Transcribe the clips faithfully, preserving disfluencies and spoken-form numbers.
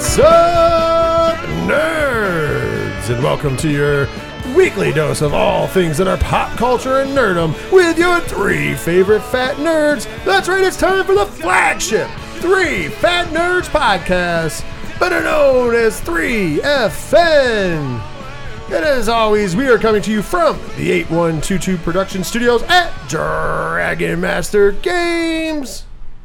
What's up, nerds? And welcome to your weekly dose of all things that are pop culture and nerdom with your three favorite fat nerds. That's right, it's time for the flagship Three Fat Nerds podcast, better known as three F N. And as always, we are coming to you from the eight one two two production studios at Dragon Master Games.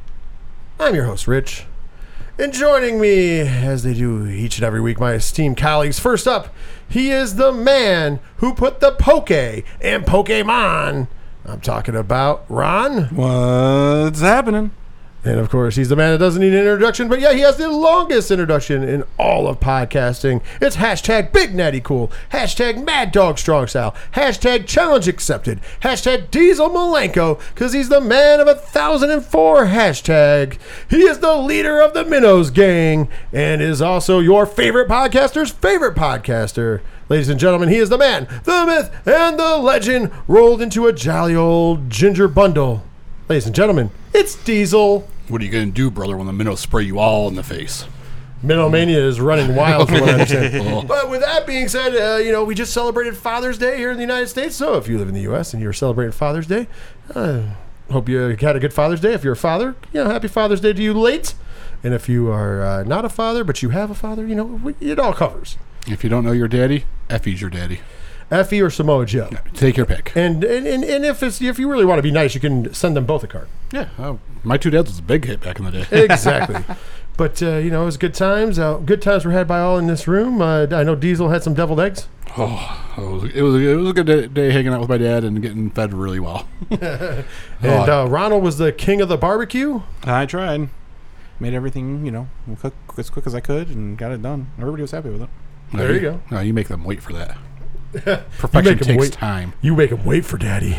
I'm your host, Rich. And joining me, as they do each and every week, my esteemed colleagues. First up, he is the man who put the Poke and Pokemon. I'm talking about Ron. What's happening? And of course, he's the man that doesn't need an introduction, but yeah, he has the longest introduction in all of podcasting. It's hashtag Big Natty Cool, hashtag Mad Dog Strong Style, hashtag Challenge Accepted, hashtag Diesel Malenko, because he's the man of a thousand and four hashtag. He is the leader of the Minnows Gang and is also your favorite podcaster's favorite podcaster. Ladies and gentlemen, he is the man, the myth, and the legend rolled into a jolly old ginger bundle. Ladies and gentlemen, it's Diesel. What are you going to do, brother, when the minnows spray you all in the face? Minnowmania is running wild, from what I understand. But with that being said, uh, you know, we just celebrated Father's Day here in the United States. So if you live in the U S and you're celebrating Father's Day, uh, hope you had a good Father's Day. If you're a father, you know, happy Father's Day to you late. And if you are uh, not a father, but you have a father, you know, it all covers. If you don't know your daddy, Effie's your daddy. Effie or Samoa Joe. Yeah, take your pick. And and, and, and if it's if you really want to be nice, you can send them both a card. Yeah, uh, my two dads was a big hit back in the day. Exactly. But, uh, you know, it was good times. Uh, good times were had by all in this room. Uh, I know Diesel had some deviled eggs. Oh, it was, it was, it was a good day, day hanging out with my dad and getting fed really well. And uh, Ronald was the king of the barbecue. I tried. Made everything, you know, cook as quick as I could and got it done. Everybody was happy with it. There no, you go. No, you make them wait for that. Perfection takes wait. time. You make him wait for daddy.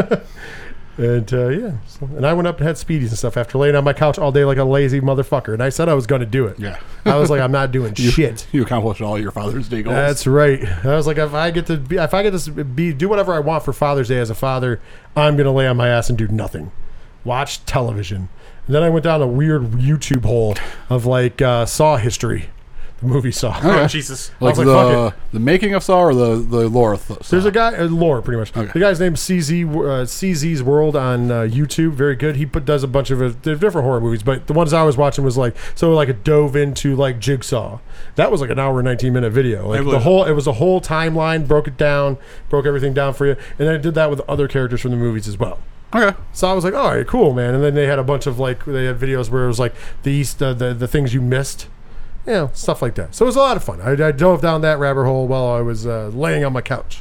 And uh, yeah, so, and I went up and had Speedies and stuff after laying on my couch all day like a lazy motherfucker. And I said I was going to do it. Yeah. I was like, I'm not doing you, shit. You accomplished all your Father's Day goals. That's right. I was like, if I get to be, if I get to be do whatever I want for Father's Day as a father, I'm gonna lay on my ass and do nothing, watch television. And then I went down a weird YouTube hole of like uh, Saw history. The movie Saw. Oh, Oh, Jesus. Like, like, the, fuck the making of Saw or the, the lore of Saw? There's a guy, uh, lore pretty much. Okay. The guy's named C Z, uh, C Z's World on uh, YouTube. Very good. He put does a bunch of uh, different horror movies, but the ones I was watching was like, so like it dove into like Jigsaw. That was like an hour and nineteen minute video. Like the whole, it was a whole timeline, broke it down, broke everything down for you. And then I did that with other characters from the movies as well. Okay. So I was like, all right, cool, man. And then they had a bunch of like, they had videos where it was like the East, uh, the, the things you missed. You know, stuff like that. So it was a lot of fun. I, I dove down that rabbit hole while I was uh, laying on my couch.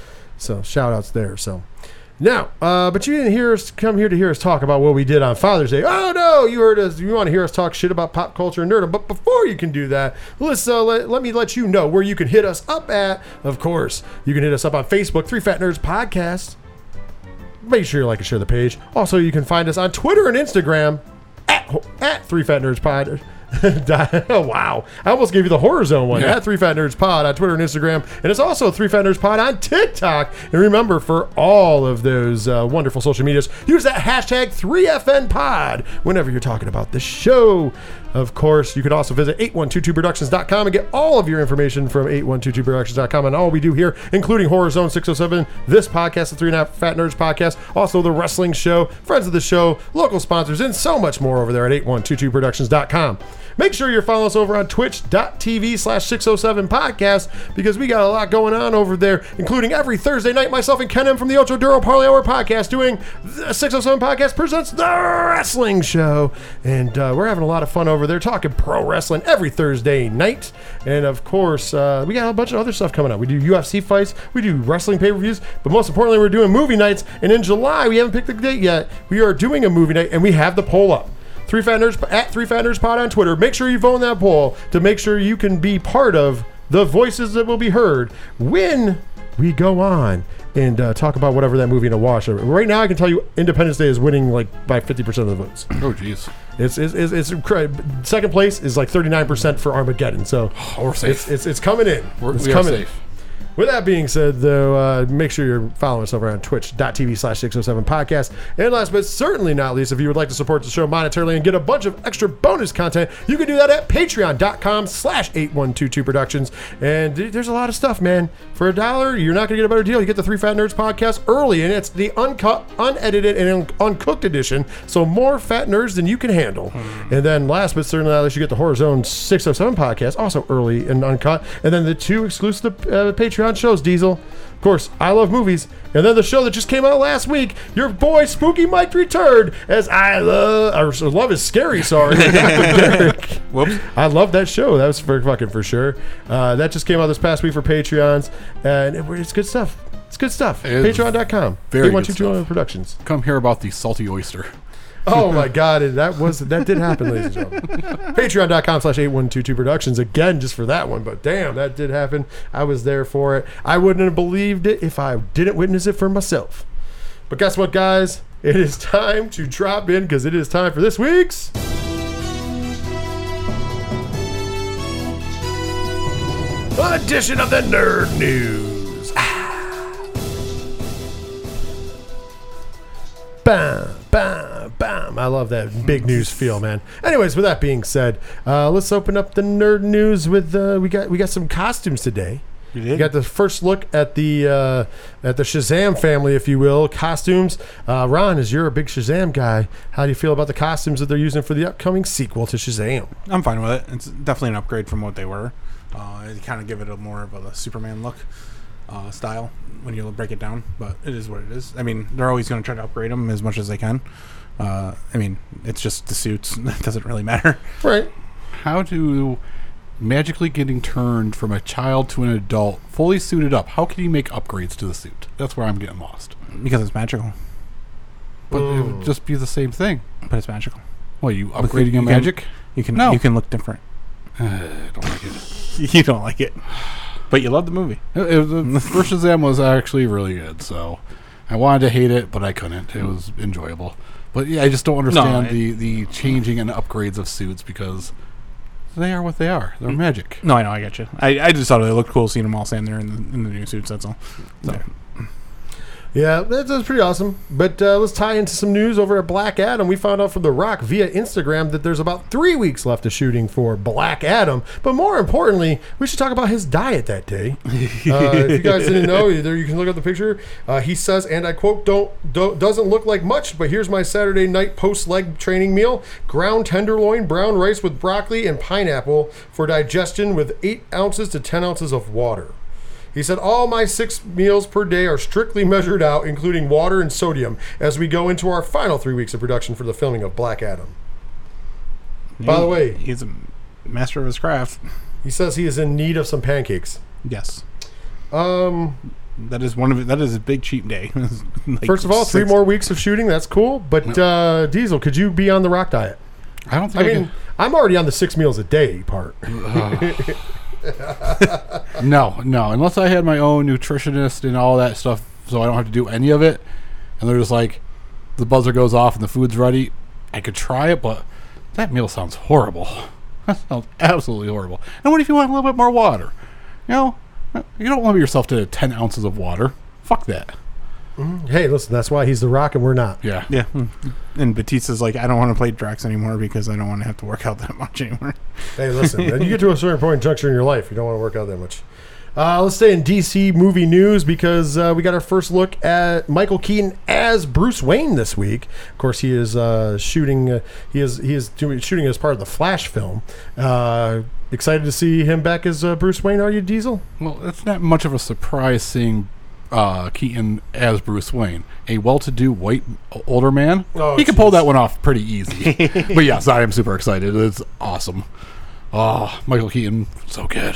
So shout outs there. So now, uh, but you didn't hear us come here to hear us talk about what we did on Father's Day. Oh no, you heard us. You want to hear us talk shit about pop culture and nerdom. But before you can do that, let's uh, let, let me let you know where you can hit us up at. Of course, you can hit us up on Facebook, Three Fat Nerds Podcast. Make sure you like and share the page. Also, you can find us on Twitter and Instagram at at Three Fat Nerds Pod. Oh, wow. I almost gave you the Horror Zone one. Yeah. At Three Fat Nerds Pod on Twitter and Instagram. And it's also Three Fat Nerds Pod on TikTok. And remember, for all of those uh, wonderful social medias, use that hashtag three F N Pod whenever you're talking about the show. Of course, you can also visit eight one two two productions dot com and get all of your information from eight one two two productions dot com and all we do here, including Horror Zone six oh seven, this podcast, the Three and a Half Fat Nerds podcast, also the wrestling show, friends of the show, local sponsors, and so much more over there at eight one two two productions dot com. Make sure you're following us over on twitch.tv slash 607 podcast because we got a lot going on over there, including every Thursday night, myself and Ken M from the Ocho Duro Parlay Hour podcast doing the six oh seven podcast presents the wrestling show. And uh, we're having a lot of fun over there talking pro wrestling every Thursday night. And of course, uh, we got a bunch of other stuff coming up. We do U F C fights, we do wrestling pay-per-views, but most importantly, we're doing movie nights. And in July, we haven't picked the date yet. We are doing a movie night and we have the poll up. Three Fat Nerds at Three Fat Nerds Pod on Twitter. Make sure you vote in that poll to make sure you can be part of the voices that will be heard when we go on and uh, talk about whatever that movie in a wash. Right now, I can tell you, Independence Day is winning like by fifty percent of the votes. Oh, jeez. It's it's, it's it's incredible. Second place is like thirty-nine percent for Armageddon. So oh, we're safe. It's it's, it's coming in. We're, it's we coming are safe. in. With that being said, though, uh, make sure you're following us over on twitch.tv slash 607 podcast. And last but certainly not least, if you would like to support the show monetarily and get a bunch of extra bonus content, you can do that at patreon.com slash 8122 productions. And there's a lot of stuff, man. For a dollar, you're not going to get a better deal. You get the Three Fat Nerds podcast early, and it's the uncut, unedited, and un- uncooked edition. So more fat nerds than you can handle. Hmm. And then last but certainly not least, you get the Horror Zone six oh seven podcast, also early and uncut. And then the two exclusive uh, Patreon shows, Diesel. Of course, I Love Movies. And then the show that just came out last week, your boy Spooky Mike returned as I Love, or Love is Scary, sorry. Whoops. I love that show. That was for fucking for sure. Uh, that just came out this past week for Patreons. And it, it's good stuff. It's good stuff. Patreon dot com. Very good eight one two two Productions. Come hear about the salty oyster. Oh my God, that was that did happen, ladies and gentlemen. Patreon.com slash 8122 Productions again, just for that one. But damn, that did happen. I was there for it. I wouldn't have believed it if I didn't witness it for myself. But guess what, guys? It is time to drop in because it is time for this week's edition of the Nerd News. Ah. Bam. Bam, bam. I love that big news feel, man. Anyways, with that being said, uh, let's open up the nerd news with uh, we got we got some costumes today. You did? We got the first look at the uh, at the Shazam family, if you will, costumes. Uh, Ron, as you're a big Shazam guy, how do you feel about the costumes that they're using for the upcoming sequel to Shazam? I'm fine with it. It's definitely an upgrade from what they were. Uh, they kind of give it a more of a Superman look. Uh, style when you break it down, but it is what it is. I mean, they're always going to try to upgrade them as much as they can. Uh, I mean, it's just the suits. It doesn't really matter. Right. How do magically getting turned from a child to an adult, fully suited up, how can you make upgrades to the suit? That's where I'm getting lost. Because it's magical. But Mm. it would just be the same thing. But it's magical. What, you Look, upgrading you a can- magic? You can No. you can look different. Uh, I don't like it. You don't like it. But you love the movie. It, it, the first Shazam was actually really good, so I wanted to hate it, but I couldn't. It was enjoyable. But yeah, I just don't understand No, it- the, the changing and upgrades of suits because they are what they are. They're magic. No, I know, I get you. I, I just thought it looked cool seeing them all standing there in the, in the new suits, that's all. So. Yeah. Yeah, that's, that's pretty awesome. But uh, let's tie into some news over at Black Adam. We found out from The Rock via Instagram that there's about three weeks left of shooting for Black Adam. But more importantly, we should talk about his diet that day. Uh, if you guys didn't know, either you can look at the picture. Uh, he says, and I quote, "Don't, don't doesn't look like much, but here's my Saturday night post-leg training meal: ground tenderloin, brown rice with broccoli, and pineapple for digestion, with eight ounces to ten ounces of water." He said, all my six meals per day are strictly measured out, including water and sodium, as we go into our final three weeks of production for the filming of Black Adam. By the way, he's a master of his craft. he says he is in need of some pancakes. Yes. Um, That is one of it. That is a big cheat day. Like first of all, three six- more weeks of shooting. That's cool. But uh, Diesel, could you be on the Rock diet? I don't think I I, mean, I'm already on the six meals a day part. can. No, no. Unless I had my own nutritionist and all that stuff, so I don't have to do any of it. And they're just like, the buzzer goes off and the food's ready. I could try it, but that meal sounds horrible. That sounds absolutely horrible. And what if you want a little bit more water? You know, you don't limit yourself to ten ounces of water. Fuck that. Hey, listen, that's why he's the Rock and we're not. Yeah. Yeah. And Batista's like, I don't want to play Drax anymore because I don't want to have to work out that much anymore. Hey, listen, you get to a certain point in juncture in your life, you don't want to work out that much. Uh, let's stay in D C movie news because uh, we got our first look at Michael Keaton as Bruce Wayne this week. Of course, he is uh, shooting. Uh, he is he is doing, shooting as part of the Flash film. Uh, excited to see him back as uh, Bruce Wayne. Are you, Diesel? Well, it's not much of a surprise seeing uh, Keaton as Bruce Wayne, a well-to-do white older man. Oh, he can pull jeez. that one off pretty easy. But yes, I am super excited. It's awesome. Oh, Michael Keaton, so good.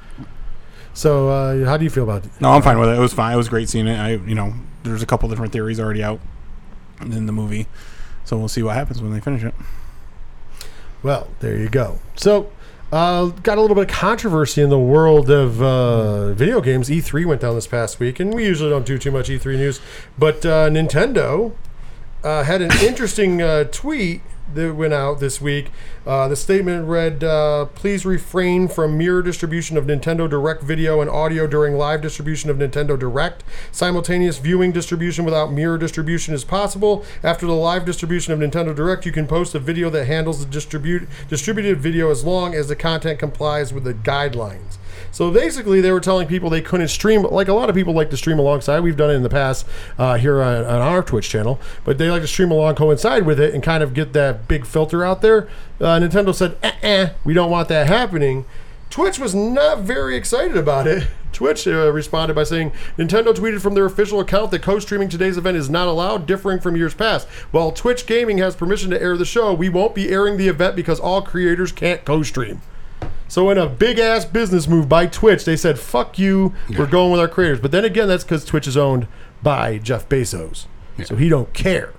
So, uh, how do you feel about it? No, I'm fine with it. It was fine. It was great seeing it. I, you know, there's a couple different theories already out in the movie, so we'll see what happens when they finish it. Well, there you go. So, uh, got a little bit of controversy in the world of uh, video games. E three went down this past week, and we usually don't do too much E three news, but uh, Nintendo uh, had an interesting uh, tweet that went out this week. Uh, the statement read, uh, please refrain from mirror distribution of Nintendo Direct video and audio during live distribution of Nintendo Direct. Simultaneous viewing distribution without mirror distribution is possible. After the live distribution of Nintendo Direct, you can post a video that handles the distribute distributed video as long as the content complies with the guidelines. So basically, they were telling people they couldn't stream, like a lot of people like to stream alongside. We've done it in the past uh, here on, on our Twitch channel, but they like to stream along, coincide with it, and kind of get that big filter out there. Uh, Nintendo said, eh, eh, we don't want that happening. Twitch was not very excited about it. Twitch uh, responded by saying, Nintendo tweeted from their official account that co-streaming today's event is not allowed, differing from years past. While Twitch Gaming has permission to air the show, we won't be airing the event because all creators can't co-stream. So in a big-ass business move by Twitch, they said, fuck you, yeah. we're going with our creators. But then again, that's because Twitch is owned by Jeff Bezos. Yeah. So he don't care.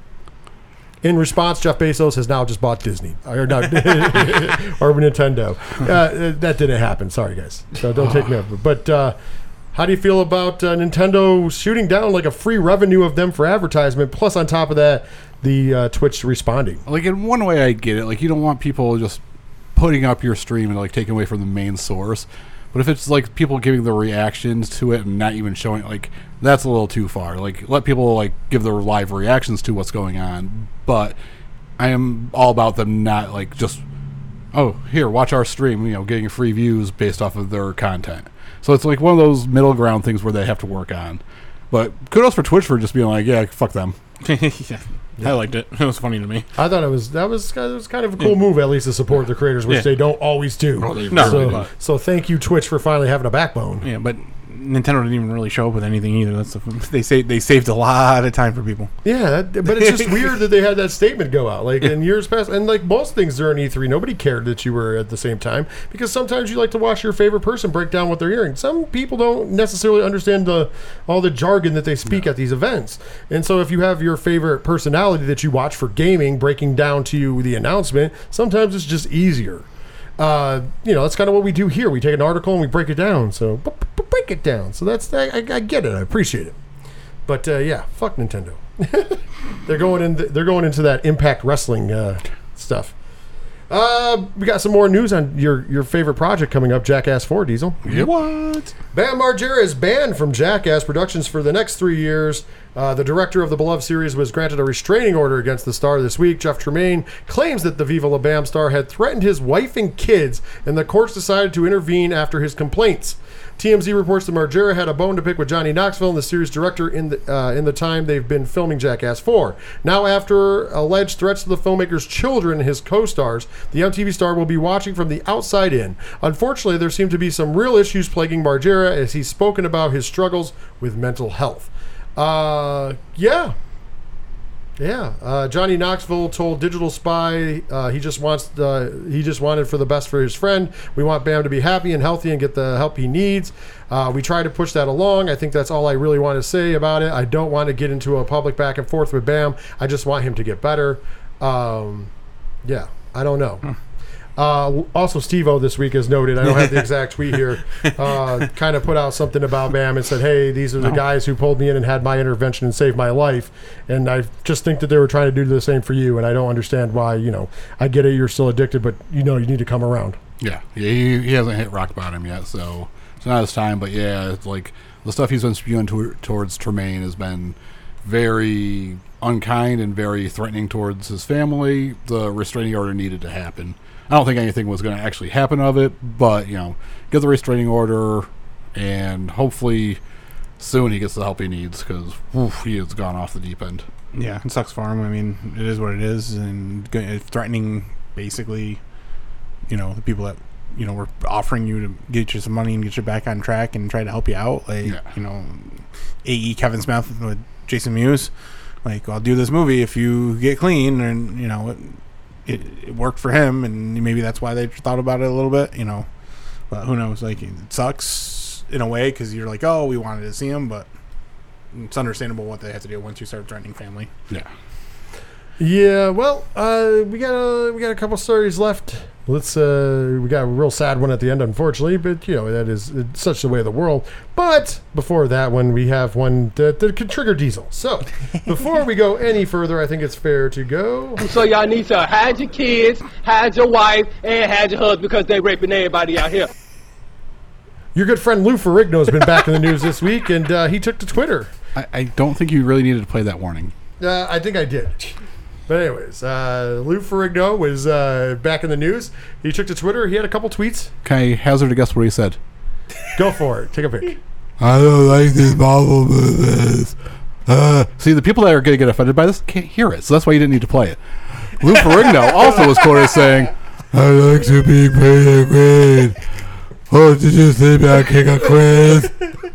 In response, Jeff Bezos has now just bought Disney. Or, not, or Nintendo. Uh, that didn't happen. Sorry, guys. So don't take me up. But uh, how do you feel about uh, Nintendo shooting down like a free revenue of them for advertisement, plus on top of that, the uh, Twitch responding? Like, in one way, I get it. Like, you don't want people just putting up your stream and like taking away from the main source, but if it's like people giving their reactions to it and not even showing, like, that's a little too far. Like, let people like give their live reactions to what's going on, but I am all about them not like just, oh, here, watch our stream, you know, getting free views based off of their content. So it's like one of those middle ground things where they have to work on. But kudos for Twitch for just being like, yeah, fuck them. yeah. I liked it. It was funny to me. I thought it was that was it was kind of a cool yeah. move, at least to support the creators, which yeah. they don't always do. Oh, they no, really so, so thank you, Twitch, for finally having a backbone. Yeah, but Nintendo didn't even really show up with anything either. That's the, they say they saved a lot of time for people. Yeah, that, but it's just weird that they had that statement go out like in years past, and like most things during E three, nobody cared that you were at the same time because sometimes you like to watch your favorite person break down what they're hearing. Some people don't necessarily understand the all the jargon that they speak no. at these events, and so if you have your favorite personality that you watch for gaming breaking down to you the announcement, sometimes it's just easier. Uh, you know, that's kind of what we do here. We take an article and we break it down. So b- b- break it down. So that's I, I, I get it. I appreciate it. But uh, yeah, fuck Nintendo. they're going in. They're going into that Impact Wrestling uh, stuff. Uh, we got some more news on your, your favorite project coming up, Jackass four, Diesel. Yep. What? Bam Margera is banned from Jackass Productions for the next three years. Uh, the director of the beloved series was granted a restraining order against the star this week. Jeff Tremaine claims that the Viva La Bam star had threatened his wife and kids, and the courts decided to intervene after his complaints. T M Z reports that Margera had a bone to pick with Johnny Knoxville and the series director in the uh, in the time they've been filming Jackass four. Now, after alleged threats to the filmmaker's children and his co-stars, the M T V star will be watching from the outside in. Unfortunately, there seem to be some real issues plaguing Margera as he's spoken about his struggles with mental health. Uh, yeah. Yeah, uh, Johnny Knoxville told Digital Spy uh, he just wants uh, he just wanted for the best for his friend. We want Bam to be happy and healthy and get the help he needs. Uh, we try to push that along. I think that's all I really want to say about it. I don't want to get into a public back and forth with Bam. I just want him to get better. Um, yeah, I don't know. Hmm. Uh, also, Steve-O this week has noted, I don't have the exact tweet here, uh, kind of put out something about Bam and said, hey, these are the no. guys who pulled me in and had my intervention and saved my life. And I just think that they were trying to do the same for you. And I don't understand why, you know, I get it, you're still addicted, but you know, you need to come around. Yeah, yeah he, he hasn't hit rock bottom yet, so it's not his time. But yeah, it's like the stuff he's been spewing to, towards Tremaine has been very unkind and very threatening towards his family. The restraining order needed to happen. I don't think anything was going to actually happen of it, but, you know, get the restraining order, and hopefully soon he gets the help he needs, because he has gone off the deep end. Yeah, it sucks for him. I mean, it is what it is, and threatening, basically, you know, the people that, you know, were offering you to get you some money and get you back on track and try to help you out. Like, yeah. you know, A E Kevin Smith with Jason Mewes. Like, I'll do this movie if you get clean, and, you know, it, It, it worked for him, and maybe that's why they thought about it a little bit, you know. But who knows? Like, it sucks in a way because you're like, oh, we wanted to see him, but it's understandable what they have to do once you start threatening family. Yeah. Yeah. Well, uh, we got a we got a couple stories left let's. Uh, we got a real sad one at the end, unfortunately, but you know that is it's such the way of the world. But before that one, we have one that, that could trigger Diesel. So before we go any further, I think it's fair to go. So y'all need to hide your kids, hide your wife, and hide your husband because they raping everybody out here. Your good friend Lou Ferrigno has been back in the news this week, and uh, he took to Twitter. I, I don't think you really needed to play that warning. Uh, I think I did. But anyways, uh, Lou Ferrigno was uh, back in the news. He took to Twitter. He had a couple tweets. Can I hazard a guess what he said? Go for it. Take a pic. I don't like these Marvel movies. Uh, see, the people that are going to get offended by this can't hear it, so that's why you didn't need to play it. Lou Ferrigno also was quoted as saying, I like to be pretty green. Oh, did you see me on King of Queens?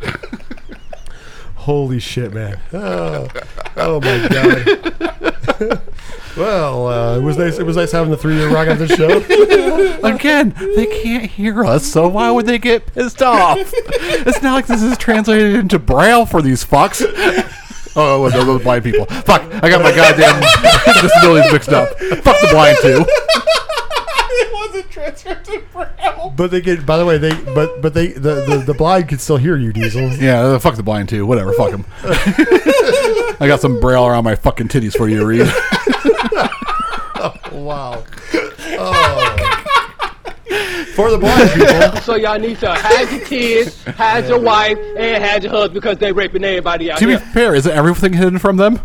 Holy shit, man. Oh, oh my God. Well, uh, it was nice. It was nice having the three-year rock on the show. Again, they can't hear us, so why would they get pissed off? It's not like this is translated into Braille for these fucks. Oh, those are blind people. Fuck, I got my goddamn disabilities mixed up. Fuck the blind too. It wasn't transcribed to Braille. But they get. By the way, they. But but they. The, the, the blind can still hear you, Diesel. Yeah, uh, fuck the blind too. Whatever, fuck them. I got some Braille around my fucking titties for you to read. Oh, wow. Oh. For the blind people. So y'all need to hide your kids, hide your wife, and hide your husband because they raping everybody out To here. be fair, is everything hidden from them?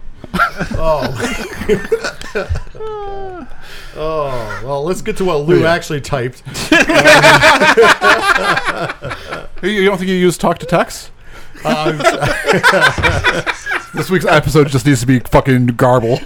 Oh. Oh, well, let's get to what Lou actually typed. You don't think you use talk to text? Um, This week's episode just needs to be fucking garble.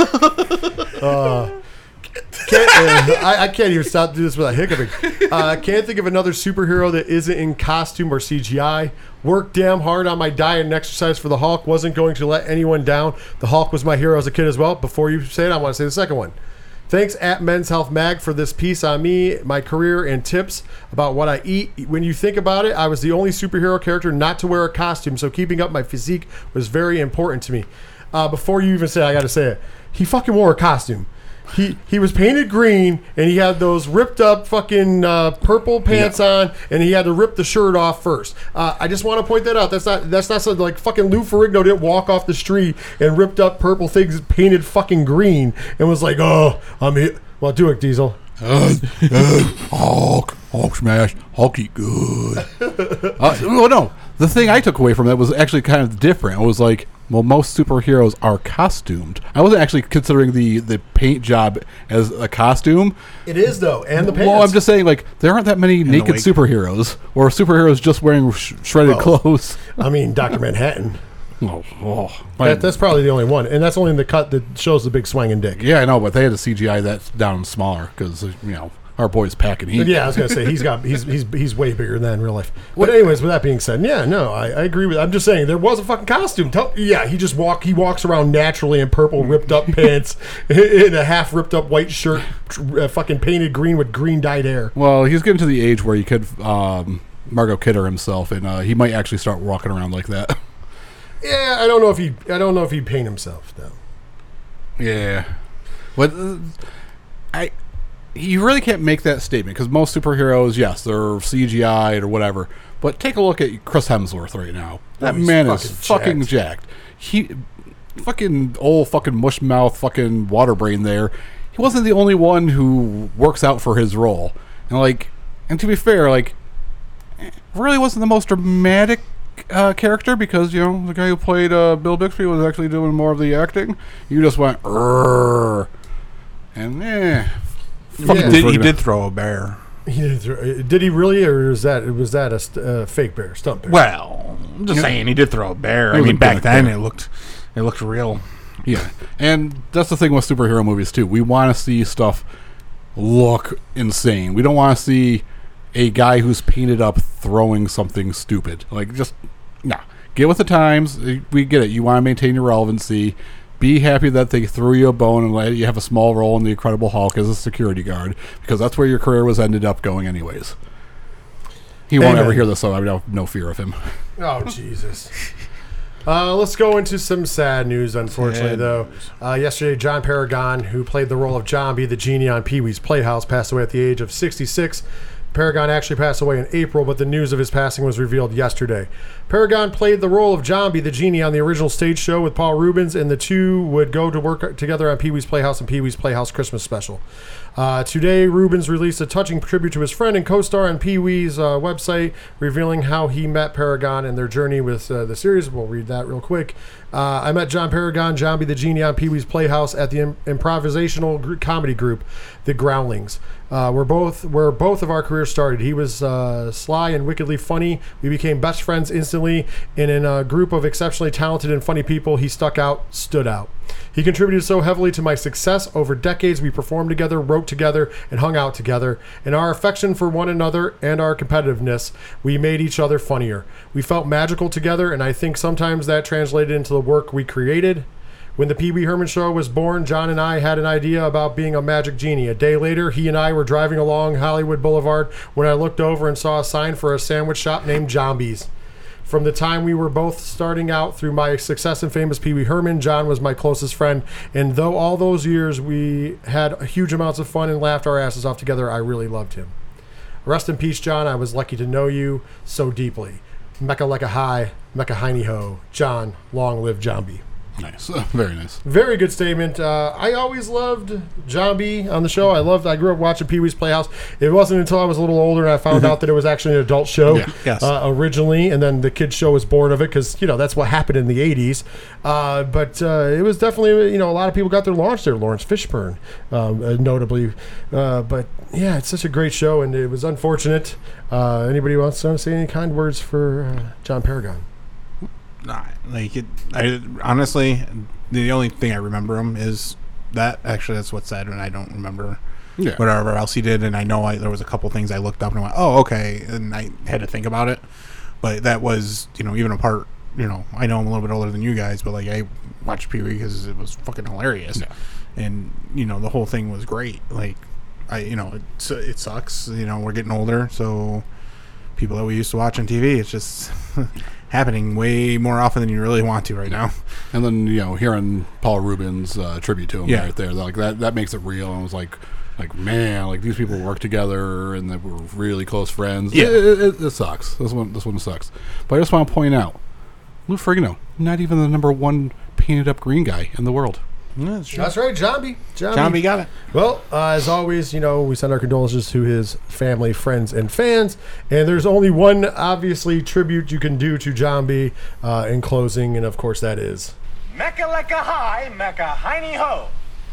uh, can't, uh, I, I can't even stop doing this without hiccuping. I uh, can't think of another superhero that isn't in costume or C G I. Worked damn hard on my diet and exercise for the Hulk. Wasn't going to let anyone down. The Hulk was my hero as a kid as well. Before you say it, I want to say the second one. Thanks at Men's Health Mag for this piece on me, my career, and tips about what I eat. When you think about it, I was the only superhero character not to wear a costume, so keeping up my physique was very important to me. Uh, before you even say it, I got to say it. He fucking wore a costume. He he was painted green, and he had those ripped up fucking uh, purple pants yeah. on, and he had to rip the shirt off first. Uh, I just want to point that out. That's not that's not something like fucking Lou Ferrigno didn't walk off the street and ripped up purple things painted fucking green and was like, oh, I'm here. Well, do it, Diesel. Uh, uh, Hulk, Hulk smash, Hulk eat good. Uh, well, no, the thing I took away from that was actually kind of different. It was like, well, most superheroes are costumed. I wasn't actually considering the, the paint job as a costume. It is, though, and the pants. Well, I'm just saying, like, there aren't that many and naked superheroes or superheroes just wearing sh- shredded well, clothes. I mean, Doctor Manhattan. Oh, oh. That, that's probably the only one, and that's only in the cut that shows the big swinging dick. Yeah, I know, but they had to C G I that down smaller because, you know, our boy's packing heat. Yeah, I was gonna say he's got he's he's he's way bigger than that in real life. But anyways, with that being said, yeah, no, I, I agree with. I'm just saying there was a fucking costume. Tell, yeah, he just walk he walks around naturally in purple ripped up pants, in a half ripped up white shirt, uh, fucking painted green with green dyed hair. Well, he's getting to the age where he could um, Margot Kidder himself, and uh, he might actually start walking around like that. Yeah, I don't know if he I don't know if he'd paint himself though. Yeah, but uh, I. You really can't make that statement because most superheroes, yes, they're C G I'd or whatever. But take a look at Chris Hemsworth right now. That oh, man is fucking, fucking jacked. jacked. He, fucking old fucking mush mouth, fucking water brain there. He wasn't the only one who works out for his role. And like, and to be fair, like, really wasn't the most dramatic uh, character because you know the guy who played uh, Bill Bixby was actually doing more of the acting. You just went, Rrr, and eh. Yeah. He, did, he did throw a bear. He did, throw, did he really, or is that was that a st- uh, fake bear, stump bear? Well, I'm just yeah. saying he did throw a bear. I mean, back then bear. it looked it looked real. Yeah, and that's the thing with superhero movies too. We want to see stuff look insane. We don't want to see a guy who's painted up throwing something stupid. Like, just nah. Get with the times. We get it. You want to maintain your relevancy. Be happy that they threw you a bone and let you have a small role in the Incredible Hulk as a security guard, because that's where your career was ended up going anyways. He won't Amen. ever hear this, so I have no fear of him. Oh, Jesus. Uh, let's go into some sad news, unfortunately, Sad though. Uh, yesterday, John Paragon, who played the role of Zombie, the genie on Pee-wee's Playhouse, passed away at the age of sixty-six. Paragon actually passed away in April, but the news of his passing was revealed yesterday. Paragon played the role of Zombie, the genie, on the original stage show with Paul Rubens, and the two would go to work together on Pee-wee's Playhouse and Pee-wee's Playhouse Christmas Special. Uh, today, Rubens released a touching tribute to his friend and co-star on Pee-wee's uh, website, revealing how he met Paragon and their journey with uh, the series. We'll read that real quick. Uh, I met John Paragon, Zombie the Genie, on Pee-wee's Playhouse at the im- improvisational gr- comedy group, The Groundlings. Uh, we're both where both of our careers started. He was uh, sly and wickedly funny. We became best friends instantly, and in a group of exceptionally talented and funny people, he stuck out, stood out. He contributed so heavily to my success. Over decades, we performed together, wrote together, and hung out together. In our affection for one another and our competitiveness, we made each other funnier. We felt magical together, and I think sometimes that translated into the work we created. When the Pee Wee Herman Show was born, John and I had an idea about being a magic genie. A day later, he and I were driving along Hollywood Boulevard when I looked over and saw a sign for a sandwich shop named Zombies. From the time we were both starting out through my success in Famous Pee Wee Herman, John was my closest friend. And though all those years we had huge amounts of fun and laughed our asses off together, I really loved him. Rest in peace, John. I was lucky to know you so deeply. Mecca Lecca Hi, Mecca Heiny Ho. John, long live Zombie. Nice. Very nice. Very good statement. Uh, I always loved Zombie on the show. I loved. I grew up watching Pee-wee's Playhouse. It wasn't until I was a little older and I found out that it was actually an adult show Yeah. Yes. uh, originally, and then the kids show was bored of it because you know that's what happened in the eighties. Uh, but uh, it was definitely you know a lot of people got their launch there. Lawrence Fishburne, um, uh, notably. Uh, but yeah, it's such a great show, and it was unfortunate. Uh, anybody wants to say any kind words for uh, John Paragon? Nah, like it. I honestly, the only thing I remember him is that. Actually, that's what's sad, and I don't remember Yeah. whatever else he did. And I know I, there was a couple things I looked up and went, "Oh, okay," and I had to think about it. But that was, you know, even apart. You know, I know I'm a little bit older than you guys, but like I watched Pee Wee because it was fucking hilarious, Yeah. and you know the whole thing was great. Like, I, you know, it it sucks. You know, we're getting older, so people that we used to watch on T V, it's just happening way more often than you really want to right now. And then, you know, hearing Paul Rubens' uh, tribute to him Yeah. right there, like that, that makes it real. And it was like, like man, like these people work together and they were really close friends. Yeah. It, it, it sucks. This one, this one sucks. But I just want to point out, Lou Ferrigno, not even the number one painted up green guy in the world. Yeah, that's true. That's right, Zombie. Zombie. Zombie got it. Well, uh, as always, you know, we send our condolences to his family, friends, and fans. And there's only one, obviously, tribute you can do to Zombie uh, in closing, and of course, that is. Mecca Lecca Hi, Mecca Heiny Ho.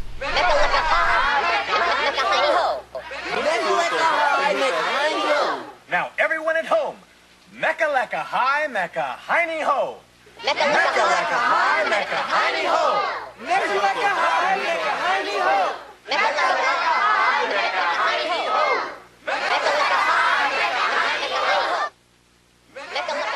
Now, everyone at home, Mecca Lecca Hi, Mecca Heiny Ho. Mecca Lecca Hi, Mecca Heiny Ho. Mecca Lecca Hi, Mecca Heiny Ho. Mecca Lecca Hi, Mecca Heiny Ho. Mecca Lecca Hi, Mecca Heiny Ho. Mecca Lecca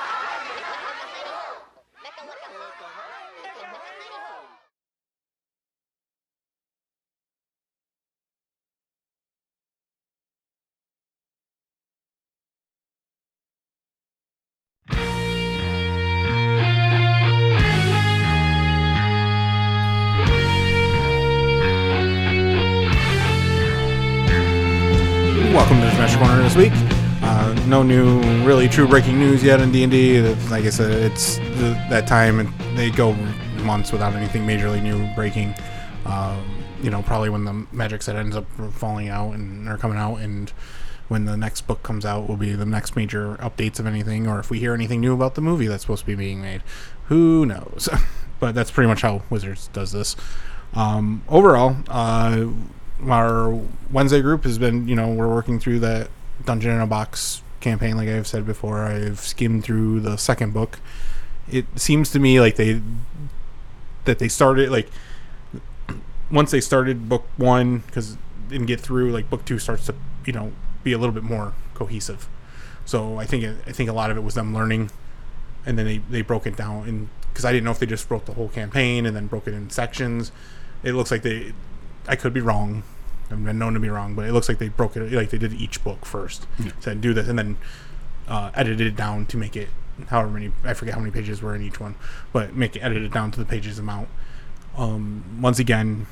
Welcome to the Smash Corner this week. Uh, no new, really true breaking news yet in D and D. Like I said, it's the, that time, and they go months without anything majorly new breaking. Um, you know, probably when the magic set ends up falling out and or coming out, and when the next book comes out, will be the next major updates of anything, or if we hear anything new about the movie that's supposed to be being made. Who knows? But that's pretty much how Wizards does this. Um, overall, uh, our Wednesday group has been, you know, we're working through that Dungeon in a Box campaign, like I've said before. I've skimmed through the second book. It seems to me like they that they started like once they started book one, because and get through, like book two starts to, you know, be a little bit more cohesive. So I think it, I think a lot of it was them learning, and then they, they broke it down. And because I didn't know if they just wrote the whole campaign and then broke it in sections. It looks like they, I could be wrong. I've been known to be wrong, but it looks like they broke it, like they did each book first. Yeah. Said do this, and then uh, edited it down to make it however many, I forget how many pages were in each one, but make it, edit it down to the pages amount. Um, once again,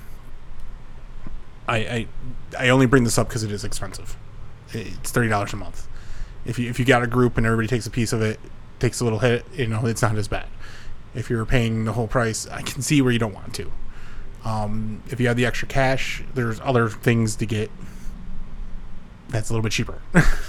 I, I I only bring this up because it is expensive. It's thirty dollars a month. If you if you got a group and everybody takes a piece of it, takes a little hit, you know, it's not as bad. If you're paying the whole price, I can see where you don't want to. Um, if you have the extra cash, there's other things to get that's a little bit cheaper.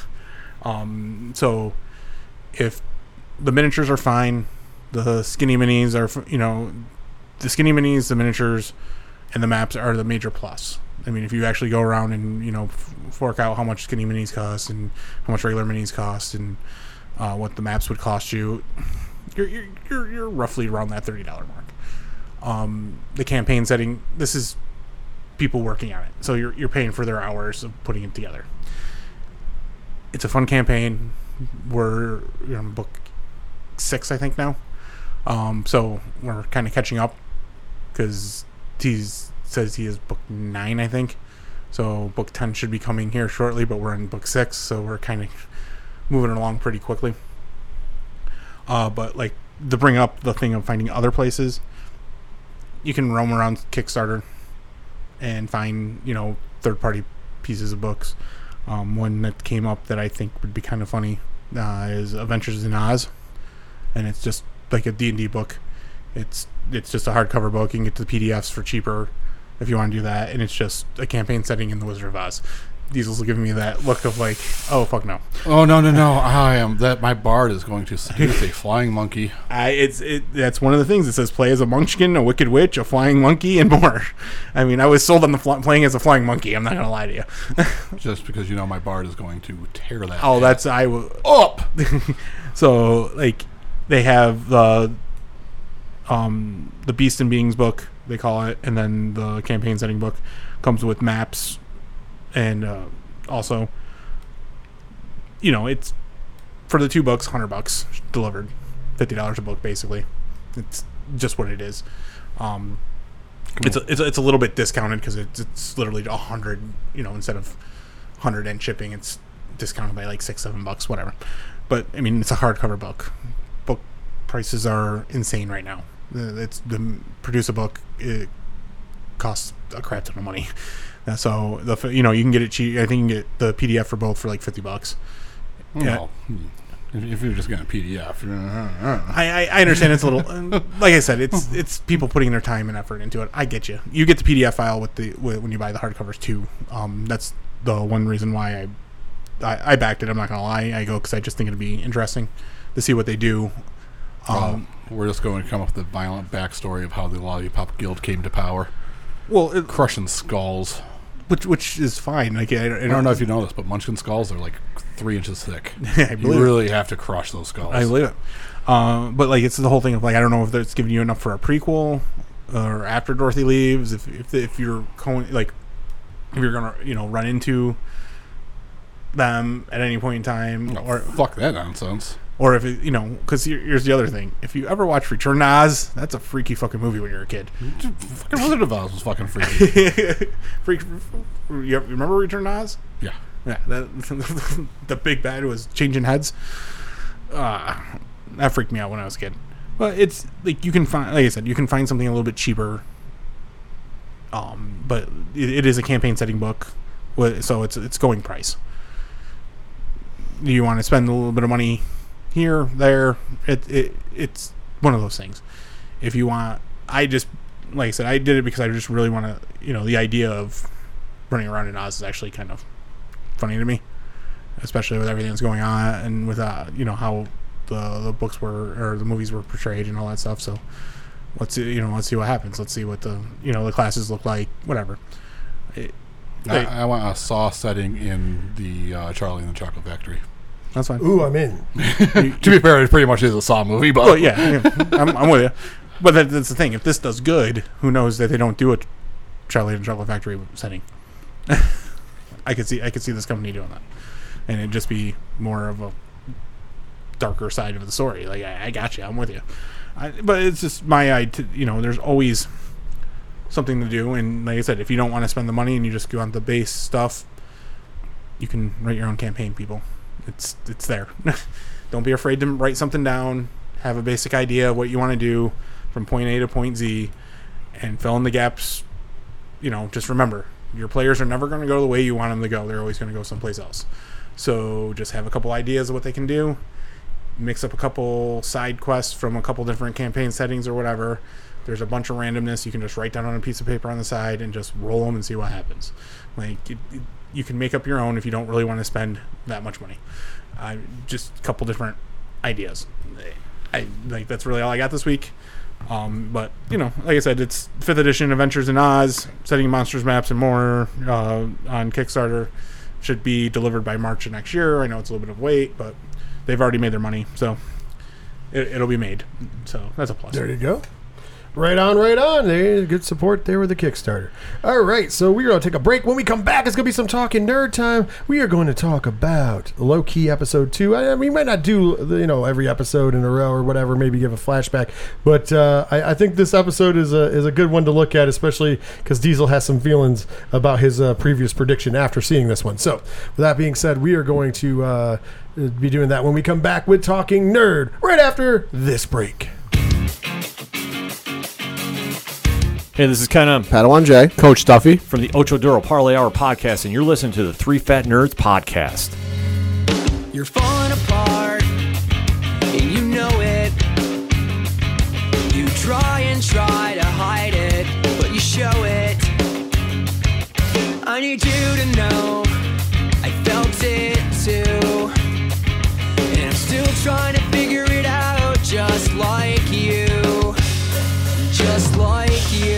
um, so if the miniatures are fine, the skinny minis are, you know, the skinny minis, the miniatures, and the maps are the major plus. I mean, if you actually go around and, you know, f- fork out how much skinny minis cost and how much regular minis cost and uh, what the maps would cost you, you're you're you're, you're roughly around that thirty dollars mark. Um, the campaign setting, this is people working on it, so you're you're paying for their hours of putting it together. It's a fun campaign. We're you know, on book six, I think now. Um, so we're kind of catching up because he's says he is book nine, I think. So book ten should be coming here shortly, but we're in book six, so we're kind of moving along pretty quickly. Uh, but like to bring up the thing of finding other places, you can roam around Kickstarter and find, you know, third-party pieces of books. Um, one that came up that I think would be kind of funny uh, is Adventures in Oz, and it's just like a D and D book. It's it's just a hardcover book. You can get the P D Fs for cheaper if you want to do that, and it's just a campaign setting in the Wizard of Oz. Diesel's giving me that look of like, oh fuck no. Oh no no no! I am that my bard is going to seduce a flying monkey. I it's it that's one of the things. It says play as a munchkin, a wicked witch, a flying monkey, and more. I mean, I was sold on the fl- playing as a flying monkey. I'm not gonna lie to you. Just because you know my bard is going to tear that. Oh, head that's I will up. So like they have the um the Beast and Beings book, they call it, and then the campaign setting book comes with maps. And uh, also, you know, it's for the two books, hundred bucks delivered, fifty dollars a book basically. It's just what it is. Um, it's a, it's a, it's a little bit discounted because it's it's literally a hundred. You know, instead of hundred and shipping, it's discounted by like six, seven bucks, whatever. But I mean, it's a hardcover book. Book prices are insane right now. It's the produce a book. It costs a crap ton of money. Uh, so the you know you can get it cheap. I think you can get the P D F for both for like fifty bucks. Yeah. If, if you're just getting a P D F, I, I I understand it's a little like I said it's it's people putting their time and effort into it. I get you. You get the P D F file with the with, when you buy the hardcovers too. Um, that's the one reason why I I, I backed it. I'm not gonna lie. I go because I just think it'd be interesting to see what they do. Um, um, we're just going to come up with the violent backstory of how the Lollipop Guild came to power. Well, it, crushing skulls. Which which is fine. Like I, I, don't, I don't know if you know this, but Munchkin skulls are like three inches thick. I you really it. have to crush those skulls. I believe it. Uh, but like it's the whole thing of like I don't know if it's giving you enough for a prequel or after Dorothy leaves. If if, if you're going like if you're gonna you know run into them at any point in time, oh, or fuck that nonsense. Or if it, you know, because here's the other thing: if you ever watch Return to Oz, that's a freaky fucking movie when you're a kid. Fucking Wizard of Oz was fucking freaky. Freak, you remember Return to Oz? Yeah, yeah. That, the big bad was changing heads. Uh, that freaked me out when I was a kid. But it's like you can find, like I said, you can find something a little bit cheaper. Um, but it, it is a campaign setting book, so it's it's going price. Do you want to spend a little bit of money? Here, there, it, it it's one of those things. If you want, I just, like I said, I did it because I just really want to, you know, the idea of running around in Oz is actually kind of funny to me, especially with everything that's going on and with, uh, you know, how the the books were, or the movies were portrayed and all that stuff. So let's see, you know, let's see what happens. Let's see what the, you know, the classes look like, whatever. It, I, I want a Saw setting in the uh, Charlie and the Chocolate Factory. That's fine. Ooh, I'm in. To be fair, it pretty much is a Saw movie, but well, yeah, yeah I'm, I'm with you. But that, that's the thing. If this does good, who knows that they don't do a Charlie and the Chocolate Factory setting? I could see, I could see this company doing that, and it'd just be more of a darker side of the story. Like I, I got you, I'm with you. I, but it's just my idea. You know, there's always something to do, and like I said, if you don't want to spend the money and you just go on the base stuff, you can write your own campaign, people. It's it's there. don't be afraid to write something down. Have a basic idea of what you want to do from point A to point Z, and fill in the gaps. You know, just remember, your players are never going to go the way you want them to go. They're always going to go someplace else. So just have a couple ideas of what they can do. Mix up a couple side quests from a couple different campaign settings or whatever. There's a bunch of randomness you can just write down on a piece of paper on the side and just roll them and see what happens. Like, it, it, you can make up your own if you don't really want to spend that much money. Uh, just a couple different ideas. I like that's really all I got this week. Um, but, you know, like I said, it's fifth edition Adventures in Oz, setting monsters, maps, and more uh, on Kickstarter. Should be delivered by March of next year. I know it's a little bit of wait, but they've already made their money, so it, it'll be made. So that's a plus. There you go. Right on, right on. There, good support there with the Kickstarter. All right, so we're going to take a break. When we come back, it's going to be some talking nerd time. We are going to talk about Low Key episode two. I, I mean, we might not do you know every episode in a row or whatever. Maybe give a flashback, but uh, I, I think this episode is a is a good one to look at, especially because Diesel has some feelings about his uh, previous prediction after seeing this one. So, with that being said, we are going to uh, be doing that when we come back with Talking Nerd right after this break. Hey, this is Ken M. Padawan J. Coach Duffy. from the Ocho Duro Parlay Hour podcast, and you're listening to the Three Fat Nerds podcast. You're falling apart, and you know it. You try and try to hide it, but you show it. I need you to know I felt it too, and I'm still trying to figure it out, just like you, just like you.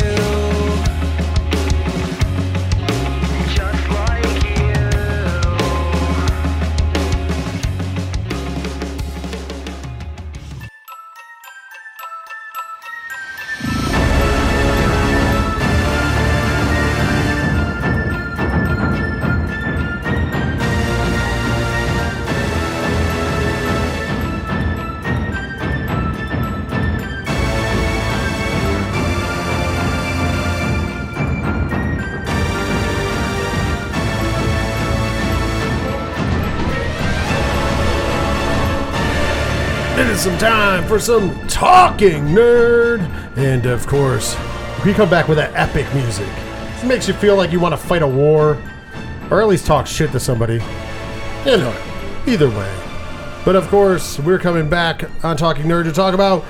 Just like you. It is some time for some Talking Nerd. And of course, we come back with that epic music. It makes you feel like you want to fight a war, or at least talk shit to somebody. You know, either way. But of course, we're coming back on Talking Nerd to talk about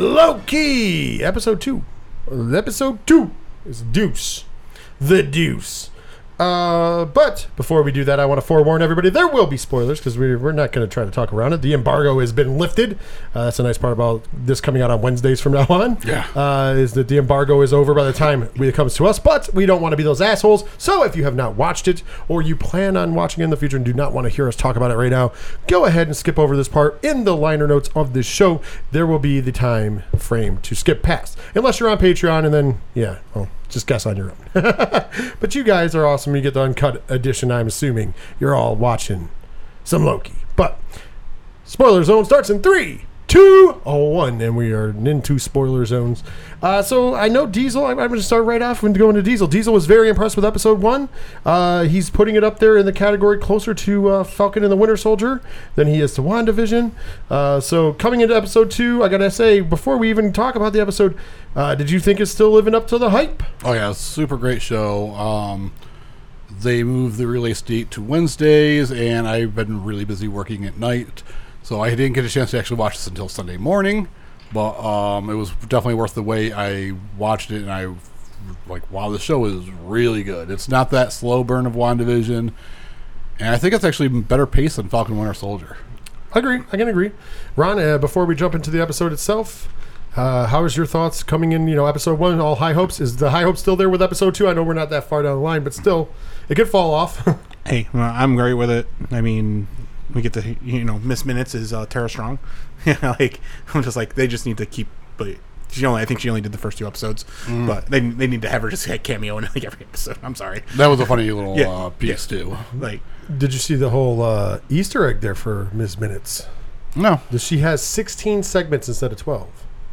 Loki, episode two. Episode two is Deuce. The Deuce. Uh, but before we do that, I want to forewarn everybody, there will be spoilers because we're, we're not going to try to talk around it. The embargo has been lifted. Uh, that's a nice part about this coming out on Wednesdays from now on. Yeah. Uh, is that the embargo is over by the time it comes to us, but we don't want to be those assholes. So if you have not watched it or you plan on watching it in the future and do not want to hear us talk about it right now, go ahead and skip over this part. In the liner notes of this show, there will be the time frame to skip past. Unless you're on Patreon, and then, yeah, well, just guess on your own. But you guys are awesome. You get the uncut edition, I'm assuming. You're all watching some Loki. But spoiler zone starts in three, two, oh, one, and we are into spoiler zones. Uh, so I know Diesel, I'm, I'm going to start right off when going to Diesel. Diesel was very impressed with episode one. Uh, he's putting it up there in the category closer to uh, Falcon and the Winter Soldier than he is to WandaVision. Uh, so coming into episode two, I got to say, before we even talk about the episode, uh, did you think it's still living up to the hype? Oh yeah, super great show. Um, they moved the release date to Wednesdays, and I've been really busy working at night, so I didn't get a chance to actually watch this until Sunday morning. But um, it was definitely worth the wait. I watched it, and I like, wow, the show is really good. It's not that slow burn of WandaVision, and I think it's actually better paced than Falcon and Winter Soldier. I agree. I can agree. Ron, uh, before we jump into the episode itself, uh, how is your thoughts coming in, you know, episode one, all high hopes? Is the high hope still there with episode two? I know we're not that far down the line, but still, it could fall off. Hey, well, I'm great with it. I mean, we get to, you know, Miss Minutes is uh, Tara Strong. Like, I'm just like, they just need to keep, but she only, I think she only did the first two episodes, mm. but they they need to have her just like cameo in like every episode. I'm sorry. That was a funny little yeah, uh, piece yeah. too. Like, did you see the whole uh, Easter egg there for Miss Minutes? No. She has sixteen segments instead of twelve.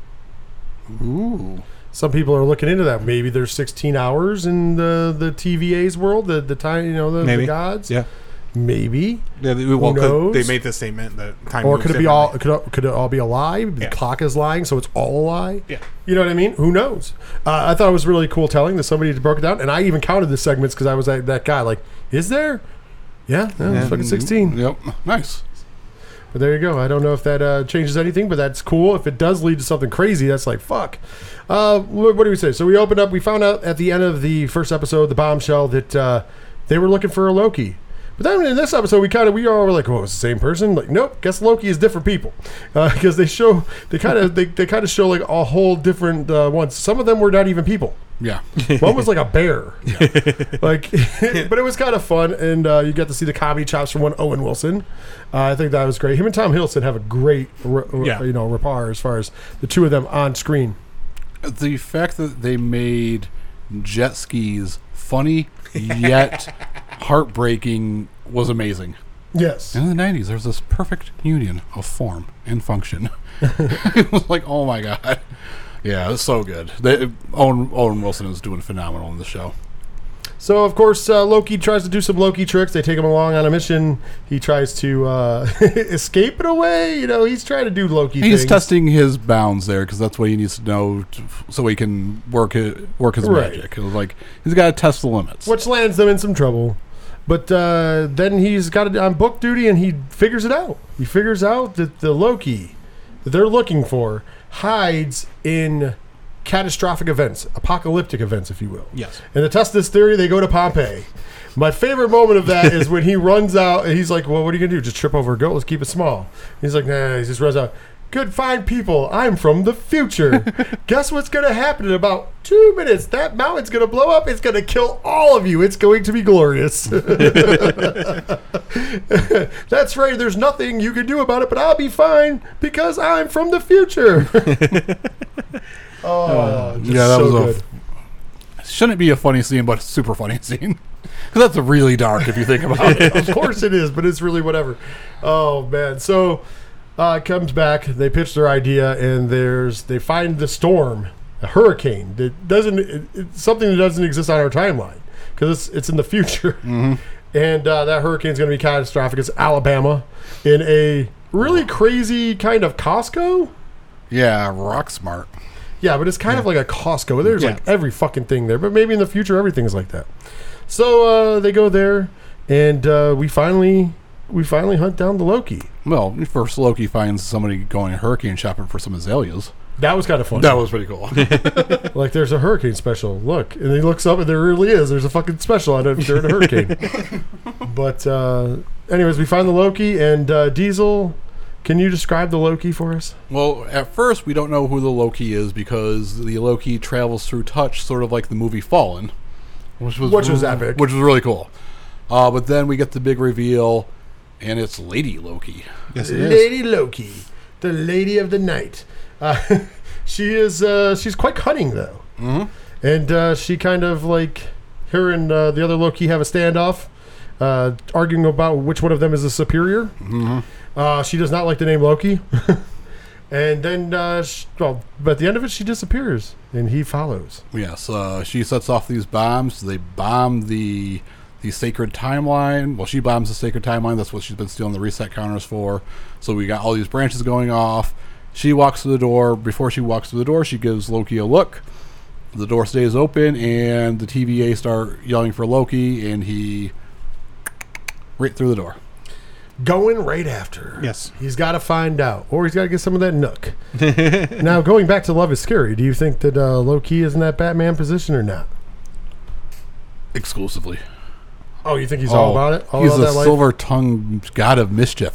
Ooh. Some people are looking into that. Maybe there's sixteen hours in the, the T V A's world, the the time, you know, the, maybe. the gods. Yeah. Maybe. Yeah, they, well, Who 'cause knows? they made the statement that time Or moves could it be all? differently. Could it, could it all be a lie? The Yeah. clock is lying, so it's all a lie. Yeah. You know what I mean? Who knows? Uh, I thought it was really cool telling that somebody broke it down, and I even counted the segments because I was that, that guy. Like, is there? Yeah, no, it's fucking sixteen. Yep. Nice. But there you go. I don't know if that uh, changes anything, but that's cool. If it does lead to something crazy, that's like, fuck. Uh, what, what do we say? So we opened up, we found out at the end of the first episode, the bombshell, that uh, they were looking for a Loki. But then in this episode, we kind of, we all were like, oh, it's the same person? Like, nope, guess Loki is different people. Because uh, they show, they kind of, they, they kind of show like a whole different uh, ones. Some of them were not even people. Yeah. One was like a bear. Like, but it was kind of fun, and uh, you got to see the comedy chops from one Owen Wilson. Uh, I think that was great. Him and Tom Hiddleston have a great, r- r- Yeah. you know, rapport as far as the two of them on screen. The fact that they made jet skis funny yet heartbreaking was amazing. Yes. In the nineties, there was this perfect union of form and function. It was like, oh my god. Yeah, it was so good. They, Owen, Owen Wilson is doing phenomenal in the show. So, of course, uh, Loki tries to do some Loki tricks. They take him along on a mission. He tries to uh, escape in a way. You know, he's trying to do Loki He's things. testing his bounds there because that's what he needs to know to, so he can work his, work his Right. magic. It was like he's got to test the limits. Which lands them in some trouble. But uh, then he's got it on book duty, and he figures it out. He figures out that the Loki that they're looking for hides in catastrophic events, apocalyptic events, if you will. Yes. And to test this theory, they go to Pompeii. My favorite moment of that is when he runs out, and he's like, well, what are you going to do? Just trip over a goat? Let's keep it small. He's like, nah, he just runs out. Good, fine people. I'm from the future. Guess what's going to happen in about two minutes? That mountain's going to blow up. It's going to kill all of you. It's going to be glorious. That's right. There's nothing you can do about it, but I'll be fine because I'm from the future. oh, just yeah, that so was good. a shouldn't be a funny scene, but a super funny scene. Because that's really dark if you think about it. Of course it is, but it's really whatever. Oh man! So uh, it comes back. They pitch their idea, and there's they find the storm, a hurricane that doesn't. It, it's something that doesn't exist on our timeline because it's it's in the future, Mm-hmm. and uh, that hurricane's going to be catastrophic. It's Alabama in a really crazy kind of Costco. Yeah, rock smart. Yeah, but it's kind of like a Costco. There's Yeah. like every fucking thing there, but maybe in the future everything's like that. So uh, they go there, and uh, we finally we finally hunt down the Loki. Well, first Loki finds somebody going hurricane shopping for some azaleas. That was kind of fun. That was pretty cool. Like, there's a hurricane special. Look, and he looks up, and there really is. There's a fucking special on it during a hurricane. But uh, anyways, we find the Loki, and uh, Diesel. Can you describe the Loki for us? Well, at first, we don't know who the Loki is because the Loki travels through touch, sort of like the movie Fallen, which was Which was epic. which was really cool. Uh, but then we get the big reveal, and it's Lady Loki. Yes, it is. Lady Loki, the Lady of the Night. Uh, she is. Uh, she's quite cunning, though, Mm-hmm. and uh, she kind of like her and uh, the other Loki have a standoff, uh, arguing about which one of them is the superior. Mm-hmm. Uh, she does not like the name Loki, and then uh, she, well, but at the end of it, she disappears, and he follows. Yes, uh, she sets off these bombs. They bomb the the sacred timeline. Well, she bombs the sacred timeline. That's what she's been stealing the reset counters for. So we got all these branches going off. She walks through the door. Before she walks through the door, she gives Loki a look. The door stays open, and the T V A start yelling for Loki, and he right through the door. Going right after her. Yes. He's got to find out, or he's got to get some of that nook. Now, going back to Love is Scary, do you think that uh, Loki is in that Batman position or not? Exclusively. Oh, you think he's all about it? All he's about a that life? silver-tongued god of mischief.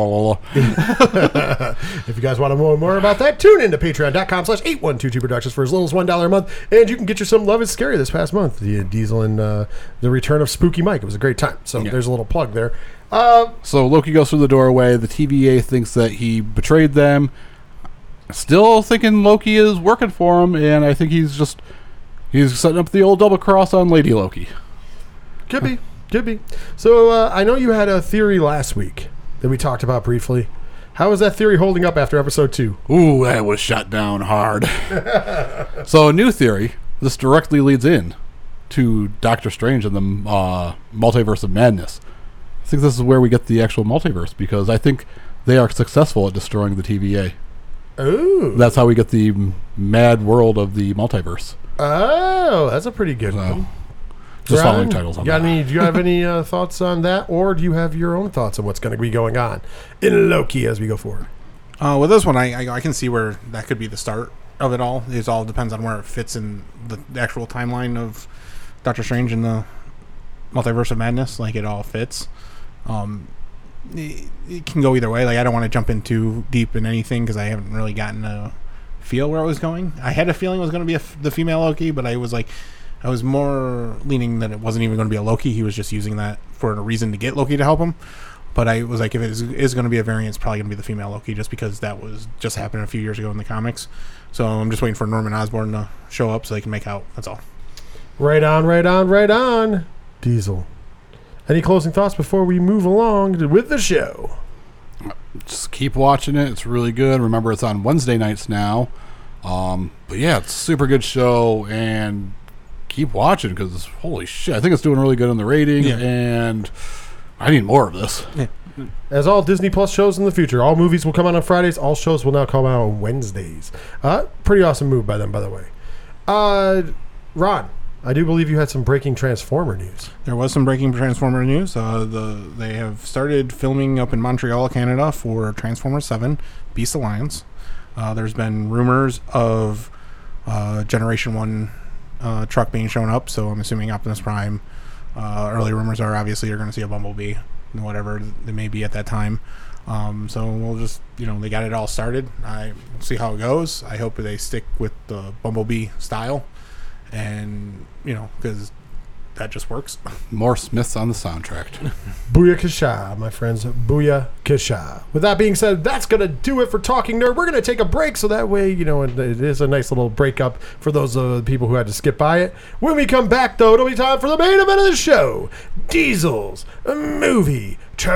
If you guys want to know more about that, tune in to patreon.com slash 8122 Productions for as little as one dollar a month, and you can get you some Love is Scary this past month. The uh, Diesel and uh, the return of Spooky Mike. It was a great time. So Yeah. there's a little plug there. Uh, So Loki goes through the doorway. The T V A thinks that he betrayed them. Still thinking Loki is working for him, and I think he's just he's setting up the old double cross on Lady Loki. could be. Could be. So uh, I know you had a theory last week that we talked about briefly. How is that theory holding up after episode two? Ooh, that was shot down hard. So a new theory. This directly leads in to Doctor Strange and the uh, Multiverse of Madness. think this is where we get the actual multiverse, because I think they are successful at destroying the T V A. Ooh. That's how we get the m- mad world of the multiverse. Oh, that's a pretty good So, one. just Ron, following titles on got that. any, do you have any uh, thoughts on that, or do you have your own thoughts on what's going to be going on in Loki as we go forward? Uh, with this one, I, I I can see where that could be the start of it all. It all depends on where it fits in the, the actual timeline of Doctor Strange and the Multiverse of Madness. Like, it all fits. Um, it, it can go either way. Like, I don't want to jump in too deep in anything because I haven't really gotten a feel where it was going. I had a feeling it was going to be a f- the female Loki, but I was like, I was more leaning that it wasn't even going to be a Loki. He was just using that for a reason to get Loki to help him. But I was like, if it is, is going to be a variant, it's probably going to be the female Loki, just because that was just happened a few years ago in the comics. So I'm just waiting for Norman Osborn to show up so they can make out. That's all. Right on, right on, right on. Diesel. Any closing thoughts before we move along with the show? Just keep watching it. It's really good. Remember, it's on Wednesday nights now. Um, but yeah, it's a super good show, and keep watching because holy shit, I think it's doing really good in the rating, Yeah. and I need more of this. Yeah. As all Disney Plus shows in the future, all movies will come out on Fridays. All shows will now come out on Wednesdays. Uh, pretty awesome move by them, by the way. Uh, Ron, I do believe you had some breaking Transformer news. There was some breaking Transformer news. Uh, the They have started filming up in Montreal, Canada for Transformers seven, Beast Alliance. Uh, there's been rumors of uh, Generation one uh, truck being shown up, so I'm assuming Optimus Prime. Uh, early rumors are obviously you're going to see a Bumblebee, whatever they may be at that time. Um, so we'll just, you know, they got it all started. I we'll see how it goes. I hope they stick with the Bumblebee style, and you know, because that just works. More Smiths on the soundtrack. Booyakasha, my friends. Booyakasha. With that being said, that's going to do it for Talking Nerd. We're going to take a break so that way, you know, it, it is a nice little breakup for those uh, people who had to skip by it. When we come back, though, it'll be time for the main event of the show. Diesel's Movie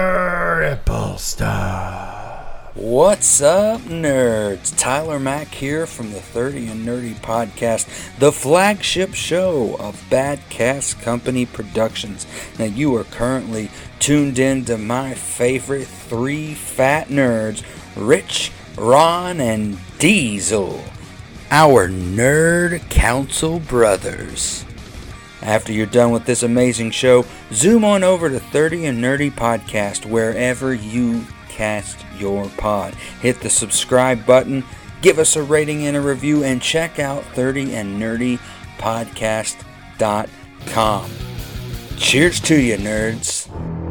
Triple Star. What's up, nerds? Tyler Mack here from the thirty and Nerdy podcast, the flagship show of Bad Cast Company Productions. Now, you are currently tuned in to my favorite three fat nerds, Rich, Ron, and Diesel, our Nerd Council brothers. After you're done with this amazing show, zoom on over to thirty and Nerdy podcast wherever you cast your pod. Hit the subscribe button, give us a rating and a review, and check out thirty and nerdy podcast dot com. Cheers to you, nerds.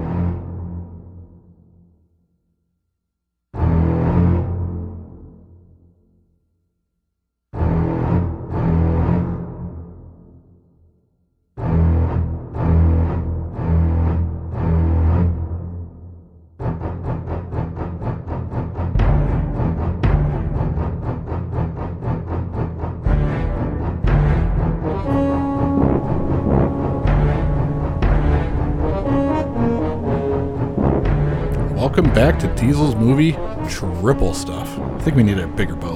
Welcome back to Diesel's Movie Triple Stuff. I think we need a bigger boat.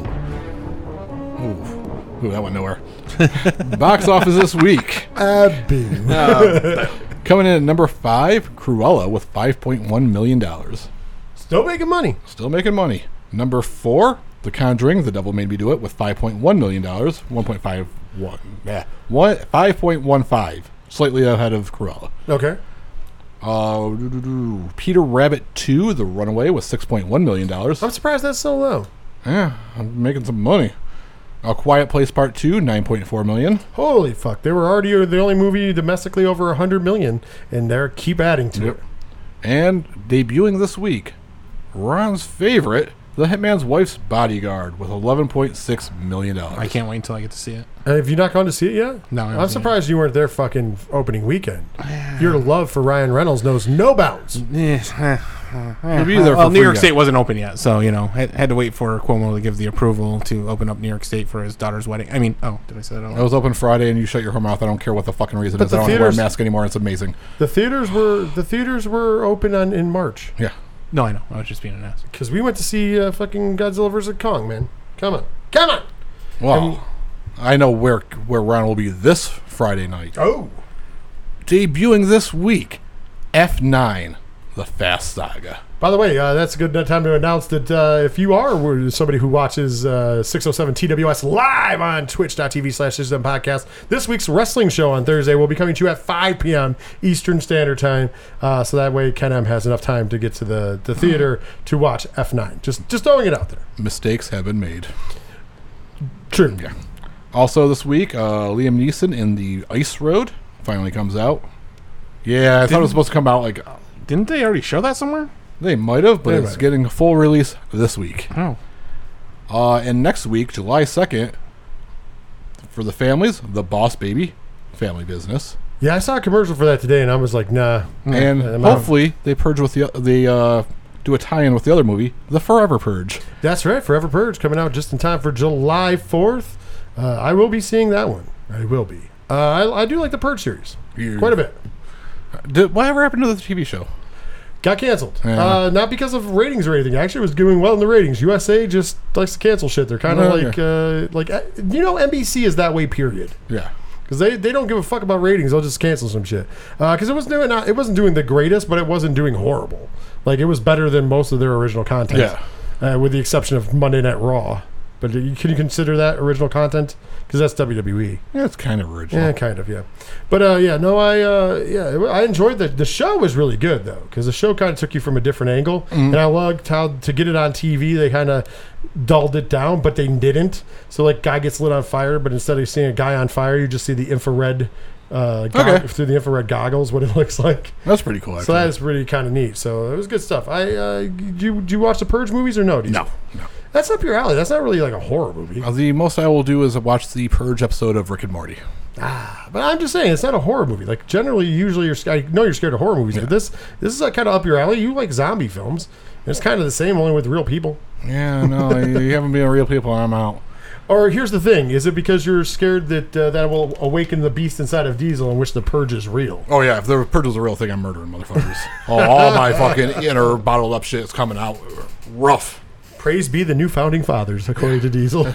Ooh, Ooh that went nowhere. Box office this week. Abby. Uh, coming in at number five, Cruella with five point one million dollars. Still making money. Still making money. Number four, The Conjuring, The Devil Made Me Do It with five point one million dollars. one point five one. Yeah. One, five point one five. Slightly ahead of Cruella. Okay. Uh, Peter Rabbit two, The Runaway, with six point one million dollars. I'm surprised that's so low. Yeah, I'm making some money. A Quiet Place Part two, nine point four million dollars. Holy fuck. They were already the only movie domestically over one hundred million dollars, and they're keep adding to Yep. it. And debuting this week, Ron's favorite, The Hitman's Wife's Bodyguard, with eleven point six million dollars. I can't wait until I get to see it. Uh, have you not gone to see it yet? No, I haven't I'm seen surprised you weren't there fucking opening weekend. Your love for Ryan Reynolds knows no bounds. You'll be there well, for New free, York guys. State wasn't open yet, so you know, had, had to wait for Cuomo to give the approval to open up New York State for his daughter's wedding. I mean, oh, did I say that? Out I loud? was open Friday, and you shut your mouth. I don't care what the fucking reason But is. the I don't have to wear a theaters- mask anymore. It's amazing. The theaters were the theaters were open on in March Yeah. No, I know. I was just being an ass. because we went to see uh, fucking Godzilla versus Kong. Man, come on, come on. Well, I know where where Ron will be this Friday night. Oh, Debuting this week, F nine, The Fast Saga. By the way, uh, that's a good time to announce that uh, if you are somebody who watches uh, six oh seven T W S live on twitch.tv slash system podcast, this week's wrestling show on Thursday will be coming to you at five p.m. Eastern Standard Time. Uh, so that way Ken M has enough time to get to the, the theater to watch F nine. Just just throwing it out there. Mistakes have been made. True. Yeah. Also this week, uh, Liam Neeson in The Ice Road finally comes out. Yeah, I Didn't, thought it was supposed to come out like... Didn't they already show that somewhere? They might have, but They it's might have. getting a full release this week. Oh. Uh, and next week, July second, for the families, The Boss Baby, Family Business. Yeah, I saw a commercial for that today, and I was like, nah. And I'm out. hopefully they purge with the they uh, do a tie-in with the other movie, The Forever Purge. That's right. Forever Purge coming out just in time for July fourth. Uh, I will be seeing that one. I will be. Uh, I, I do like the Purge series. You- Quite a bit. Did, whatever happened to the T V show? Got canceled. Yeah. Uh, not because of ratings or anything. Actually, it was doing well in the ratings. U S A just likes to cancel shit. They're kind of Oh, like, uh, like uh, you know, N B C is that way. Period. Yeah. Because they, they don't give a fuck about ratings. They'll just cancel some shit. Because it was doing not, it wasn't doing the greatest, but it wasn't doing horrible. Like it was better than most of their original content. Yeah. Uh, with the exception of Monday Night Raw. But you, can you consider that original content? Because that's W W E. Yeah, it's kind of original. Yeah, kind of, yeah. But uh, yeah, no, I uh, yeah, I enjoyed the the show was really good though, because the show kind of took you from a different angle, Mm-hmm. and I loved how to get it on T V they kind of dulled it down, but they didn't. So like, guy gets lit on fire, but instead of seeing a guy on fire, you just see the infrared. Uh, go- Okay. through the infrared goggles, what it looks like. That's pretty cool, actually. So that is really kind of neat. So it was good stuff. I uh, did you did you watch the Purge movies or no? Did you? no, no. That's up your alley. That's not really like a horror movie. Uh, the most I will do is watch the Purge episode of Rick and Morty. But I'm just saying, it's not a horror movie. Like generally, usually you're. sc- I know you're scared of horror movies, but this this is uh, kind of up your alley. You like zombie films. And it's kind of the same, only with real people. Yeah, no, you haven't been real people, I'm out. Or here's the thing: is it because you're scared that uh, that will awaken the beast inside of Diesel, in which the Purge is real? Oh, yeah, if the Purge was a real thing, I'm murdering motherfuckers. oh, all my fucking inner bottled up shit is coming out rough. Praise be the new founding fathers, according to Diesel.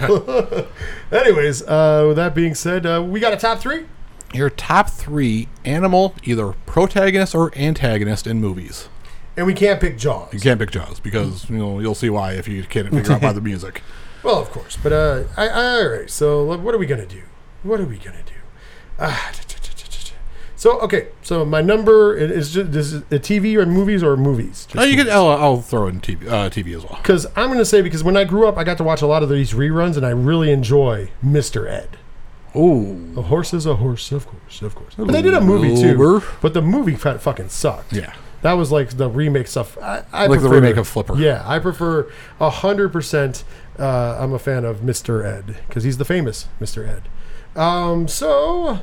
Anyways, uh, with that being said, uh, we got a top three. Your top three animal, either protagonist or antagonist in movies. And we can't pick Jaws. You can't pick Jaws because you know you'll see why if you can't figure out by the music. Well, of course. But, uh, I, I, all right. So, like, what are we going to do? What are we going to do? Ah, so, okay. So, my number is just is it a T V or movies or movies? Oh, you can. I'll, I'll throw in T V, uh, T V as well. Because I'm going to say, because when I grew up, I got to watch a lot of these reruns, and I really enjoy Mister Ed. Ooh, A horse is a horse, of course, of course. But they did a movie, too. Uber. But the movie fa- fucking sucked. Yeah. That was like the remake stuff. I, I Like the prefer- remake of Flipper. Yeah, I prefer one hundred percent. Uh, I'm a fan of Mister Ed because he's the famous Mister Ed. Um, so,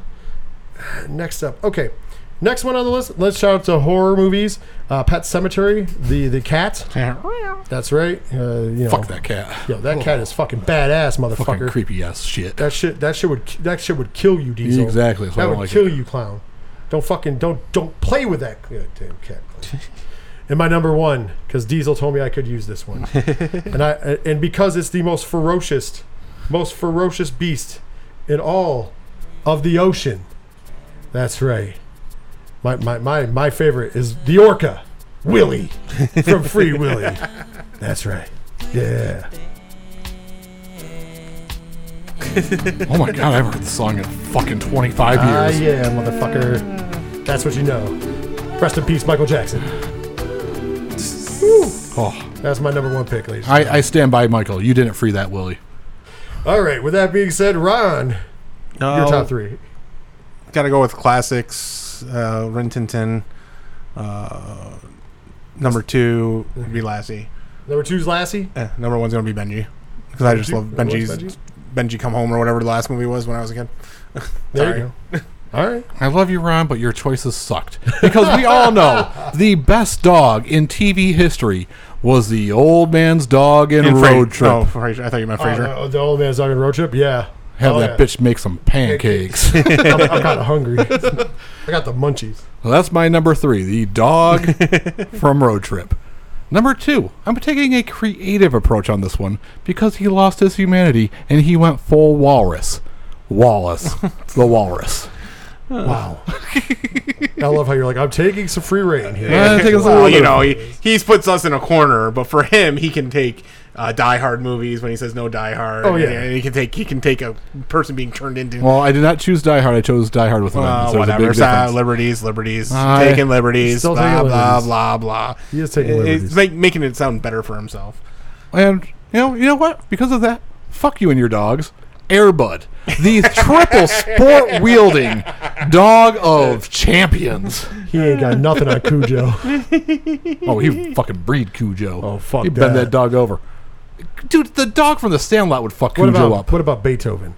next up. Okay. Next one on the list. Let's shout out to horror movies. Uh, Pet Sematary, the, the cat. That's right. Uh, you know, Fuck that cat. Yo, that cat is fucking badass, Fucking motherfucker. creepy ass shit. That shit. That shit would. That shit would kill you, Diesel. Exactly, that's why I That don't would like kill it. you, clown. Don't fucking don't don't play with that uh, damn cat. And my number one, because Diesel told me I could use this one, and I and because it's the most ferocious, most ferocious beast in all of the ocean. That's right. My my my my favorite is the orca, Willie from Free Willy. That's right. Yeah. Oh my god, I've heard the song in fucking twenty-five Ah, years. yeah, motherfucker. That's what you know. Rest in peace, Michael Jackson. Woo. Oh, That's my number one pick, ladies. I, I stand by Michael. You didn't free that Willie. All right, with that being said, Ron, No, your top three. Gotta go with classics. Uh, Rin Tin Tin. Uh, number two would be Lassie. Number two's Lassie. Eh, number one's gonna be Benji because I just Benji? love Number Benji's one's Benji Come Home or whatever the last movie was when I was a kid. There Sorry. you go. All right. I love you, Ron, but your choices sucked. Because we all know the best dog in T V history was the old man's dog in, In Road Fra- Trip. Oh, Frasier. I thought you meant Frasier. Uh, the old man's dog in Road Trip. Yeah. Have Oh, that yeah. bitch make some pancakes. I'm, I'm kind of hungry. I got the munchies. Well, that's my number three, the dog from Road Trip. Number two, I'm taking a creative approach on this one because he lost his humanity and he went full walrus. Wallace, the walrus. Wow. I love how you're like, I'm taking some free reign here. Yeah, I think it's a well, little you bit know, of- he he's puts us in a corner, but for him, he can take uh, Die Hard movies when he says no Die Hard. Oh, yeah. and, and he can take he can take a person being turned into. Well, I did not choose Die Hard. I chose Die Hard with a Uh, Vengeance. There's a whatever. big So, difference. liberties, liberties, I- taking liberties, Still blah, taking blah, liberties. blah, blah. He is taking It- liberties. It's like making it sound better for himself. And you know, you know what? Because of that, fuck you and your dogs. Airbud, the triple sport wielding dog of champions. He ain't got nothing on Cujo. Oh, he fucking breed Cujo. Oh, fuck He'd bend that. that dog over. Dude, the dog from the Sandlot would fuck What Cujo about up. what about Beethoven?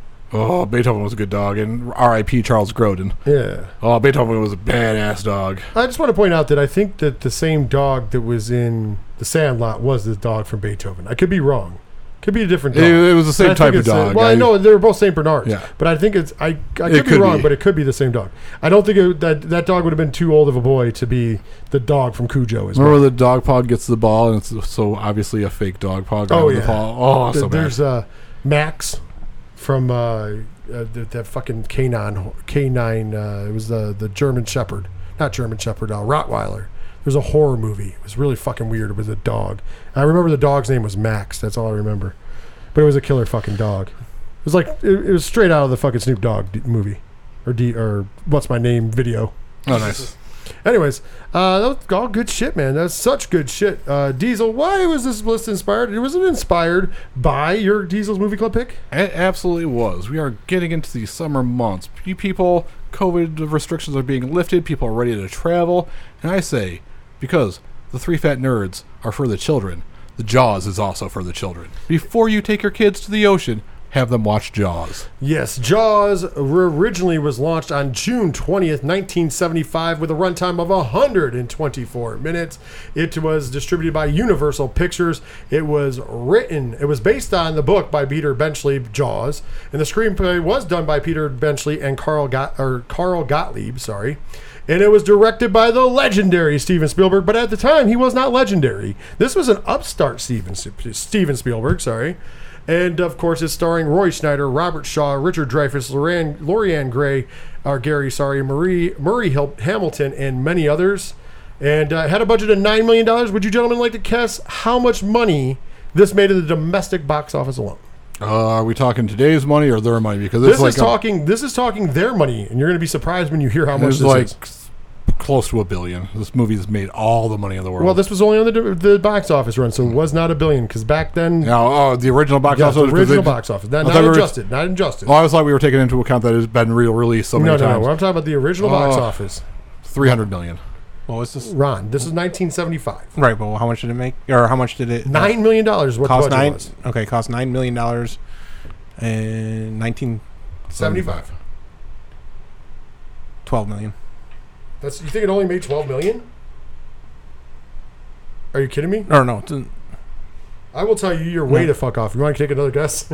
Oh, Beethoven was a good dog, and R I P Charles Grodin. Yeah. Oh, Beethoven was a badass dog. I just want to point out that I think that the same dog that was in The Sandlot was the dog from Beethoven. I could be wrong. Could be a different dog. It, it was the same But I type think of it's a- dog. well, I know they were both Saint Bernards. Yeah. But I think it's I. I could, It be could wrong, be. but it could be the same dog. I don't think it, that that dog would have been too old of a boy to be the dog from Cujo as well. Remember the dog paw gets the ball, and it's so obviously a fake dog paw. Oh grabbing yeah. the paw. Oh, Th- so bad. There's uh, Max from uh, uh, that, that fucking canine canine. Uh, it was the the German Shepherd, not German Shepherd, uh, Rottweiler. There's a horror movie. It was really fucking weird. It was a dog. I remember the dog's name was Max. That's all I remember. But it was a killer fucking dog. It was like it, it was straight out of the fucking Snoop Dogg d- movie, or D or What's My Name video. Oh, nice. Anyways, uh, that was all good shit, man. That's such good shit. Uh, Diesel, why was this list inspired? It wasn't inspired by your Diesel's movie club pick. It absolutely was. We are getting into the summer months. You people, COVID restrictions are being lifted. People are ready to travel. And I say, because the Three Fat Nerds are for the children, the Jaws is also for the children. Before you take your kids to the ocean, have them watch Jaws. Yes, Jaws originally was launched on June twentieth, nineteen seventy-five with a runtime of one hundred twenty-four minutes. It was distributed by Universal Pictures. It was written, it was based on the book by Peter Benchley, Jaws, and the screenplay was done by Peter Benchley and Carl Got, or Carl Gottlieb, sorry. And it was directed by the legendary Steven Spielberg, but at the time he was not legendary. This was an upstart Steven Steven Spielberg, sorry. And of course, it's starring Roy Schneider, Robert Shaw, Richard Dreyfuss, Lorianne, Lorianne Gray, or Gary, sorry, Marie Murray Hil- Hamilton, and many others. And uh, had a budget of nine million dollars. Would you gentlemen like to guess how much money this made at the domestic box office alone? Uh, are we talking today's money or their money? Because it's This like is talking. This is talking their money, and you're going to be surprised when you hear how a, much it's this like is. close to a billion. This movie has made all the money in the world. Well, this was only on the, the box office run, so it was not a billion. Because back then, now, oh, the original box yes, office. the original they- box office, not, I not thought we were- adjusted, not adjusted. Oh, I was like we were taking into account that it's been real released so no, many no, times. no. I'm talking about the original box Oh. office. Three hundred million. What was this? Ron, this is nineteen seventy-five. Right, but how much did it make? Or how much did it uh, Nine million dollars. What cost? the budget Nine. was? Okay, cost nine million dollars and nineteen Seventy-five. twelve million. That's you think it only made twelve million? Are you kidding me? Or no, it's- I will tell you, you're way No. to fuck off. You want to take another guess?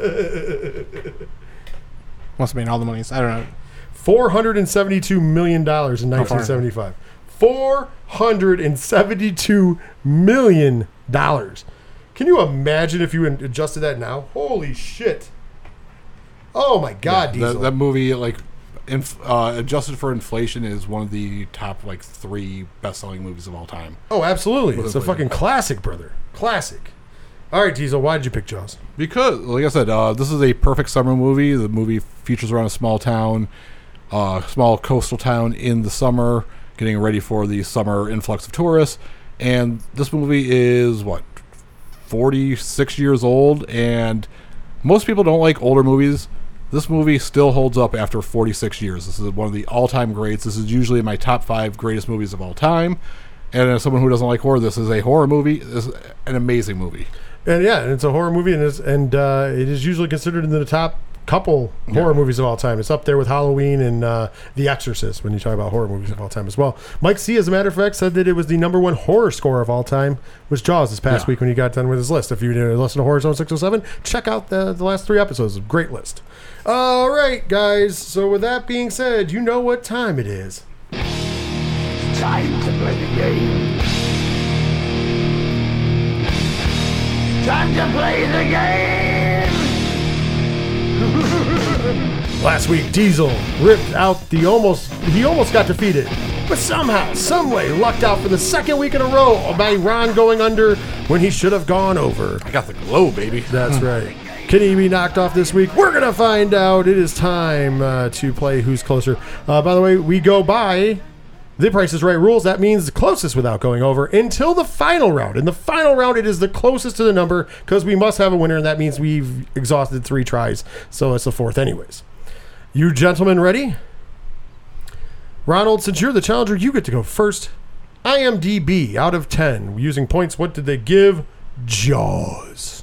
must have made all the money. I don't know. Four hundred and seventy-two million dollars in How far? nineteen seventy-five. Four hundred and seventy-two million dollars. Can you imagine if you adjusted that now? Holy shit! Oh my God, Yeah, Diesel. that, that movie, like, inf- uh, adjusted for inflation, is one of the top like three best-selling movies of all time. oh, absolutely! With It's a inflation. fucking classic, brother. Classic. All right, Diesel. Why did you pick Jaws? Because, like I said, uh, this is a perfect summer movie. The movie features around a small town, uh, small coastal town in the summer, getting ready for the summer influx of tourists. And this movie is, what, forty-six years old? And most people don't like older movies. This movie still holds up after forty-six years. This is one of the all-time greats. This is usually my top five greatest movies of all time. And as someone who doesn't like horror, this is a horror movie. This is an amazing movie. And yeah, and it's a horror movie, and it's, and uh, it is usually considered in the top couple horror movies of all time. It's up there with Halloween and uh, The Exorcist when you talk about horror movies of all time as well. Mike C, as a matter of fact, said that it was the number one horror score of all time was Jaws this past Yeah. week when he got done with his list. If you didn't listen to Horror Zone six oh seven, check out the, the last three episodes. It's a great list. All right, guys. So with that being said, you know what time it is. Time to play the game. Time to play the game. Last week, Diesel ripped out the almost, he almost got defeated, but somehow, someway, lucked out for the second week in a row by Ron going under when he should have gone over. I got the glow, baby. That's right. Can he be knocked off this week? We're going to find out. It is time uh, to play Who's Closer. Uh, by the way, we go by the Price is Right rules. That means the closest without going over until the final round. In the final round, it is the closest to the number because we must have a winner, and that means we've exhausted three tries. So it's the fourth anyways. You gentlemen ready? Ronald, since you're the challenger, you get to go first. I M D B out of ten. Using points, what did they give Jaws?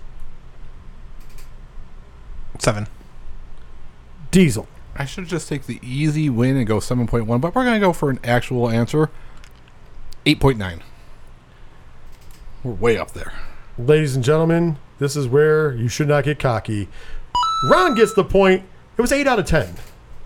Seven. Diesel. I should just take the easy win and go seven point one, but we're going to go for an actual answer. eight point nine. We're way up there. Ladies and gentlemen, this is where you should not get cocky. Ron gets the point. It was eight out of ten.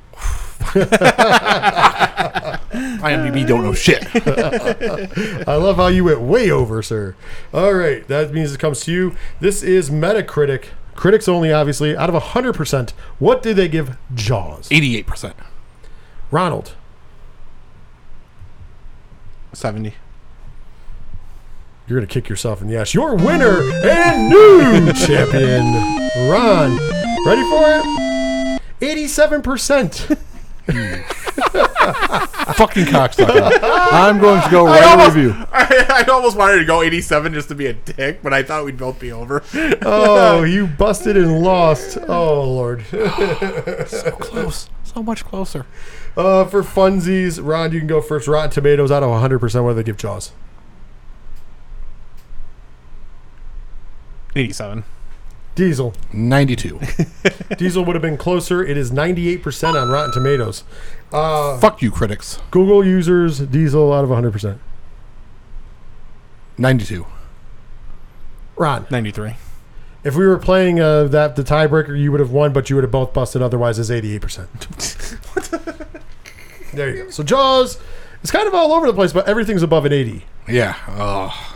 I M D B don't know shit. I love how you went way over, sir. All right, that means it comes to you. This is Metacritic. Critics only, obviously. Out of one hundred percent, what did they give Jaws? eighty-eight percent. Ronald. seventy. You're going to kick yourself in the ass. Your winner and new champion, Ron. Ready for it? eighty-seven percent. Fucking cocksucker. I'm going to go I write a almost, review. I, I almost wanted to go eighty-seven just to be a dick, but I thought we'd both be over. Oh, you busted and lost. Oh, Lord. So close. So much closer. Uh, for funsies, Ron, you can go first. Rotten Tomatoes out of one hundred percent. What do they give Jaws? eighty-seven. Diesel. ninety-two. Diesel would have been closer. It is ninety-eight percent on Rotten Tomatoes. Uh, Fuck you, critics. Google users, Diesel out of one hundred percent. ninety-two. Ron. ninety-three. If we were playing uh, that the tiebreaker, you would have won, but you would have both busted. Otherwise, it's eighty-eight percent. There you go. So Jaws, it's kind of all over the place, but everything's above an eighty. Yeah. Oh.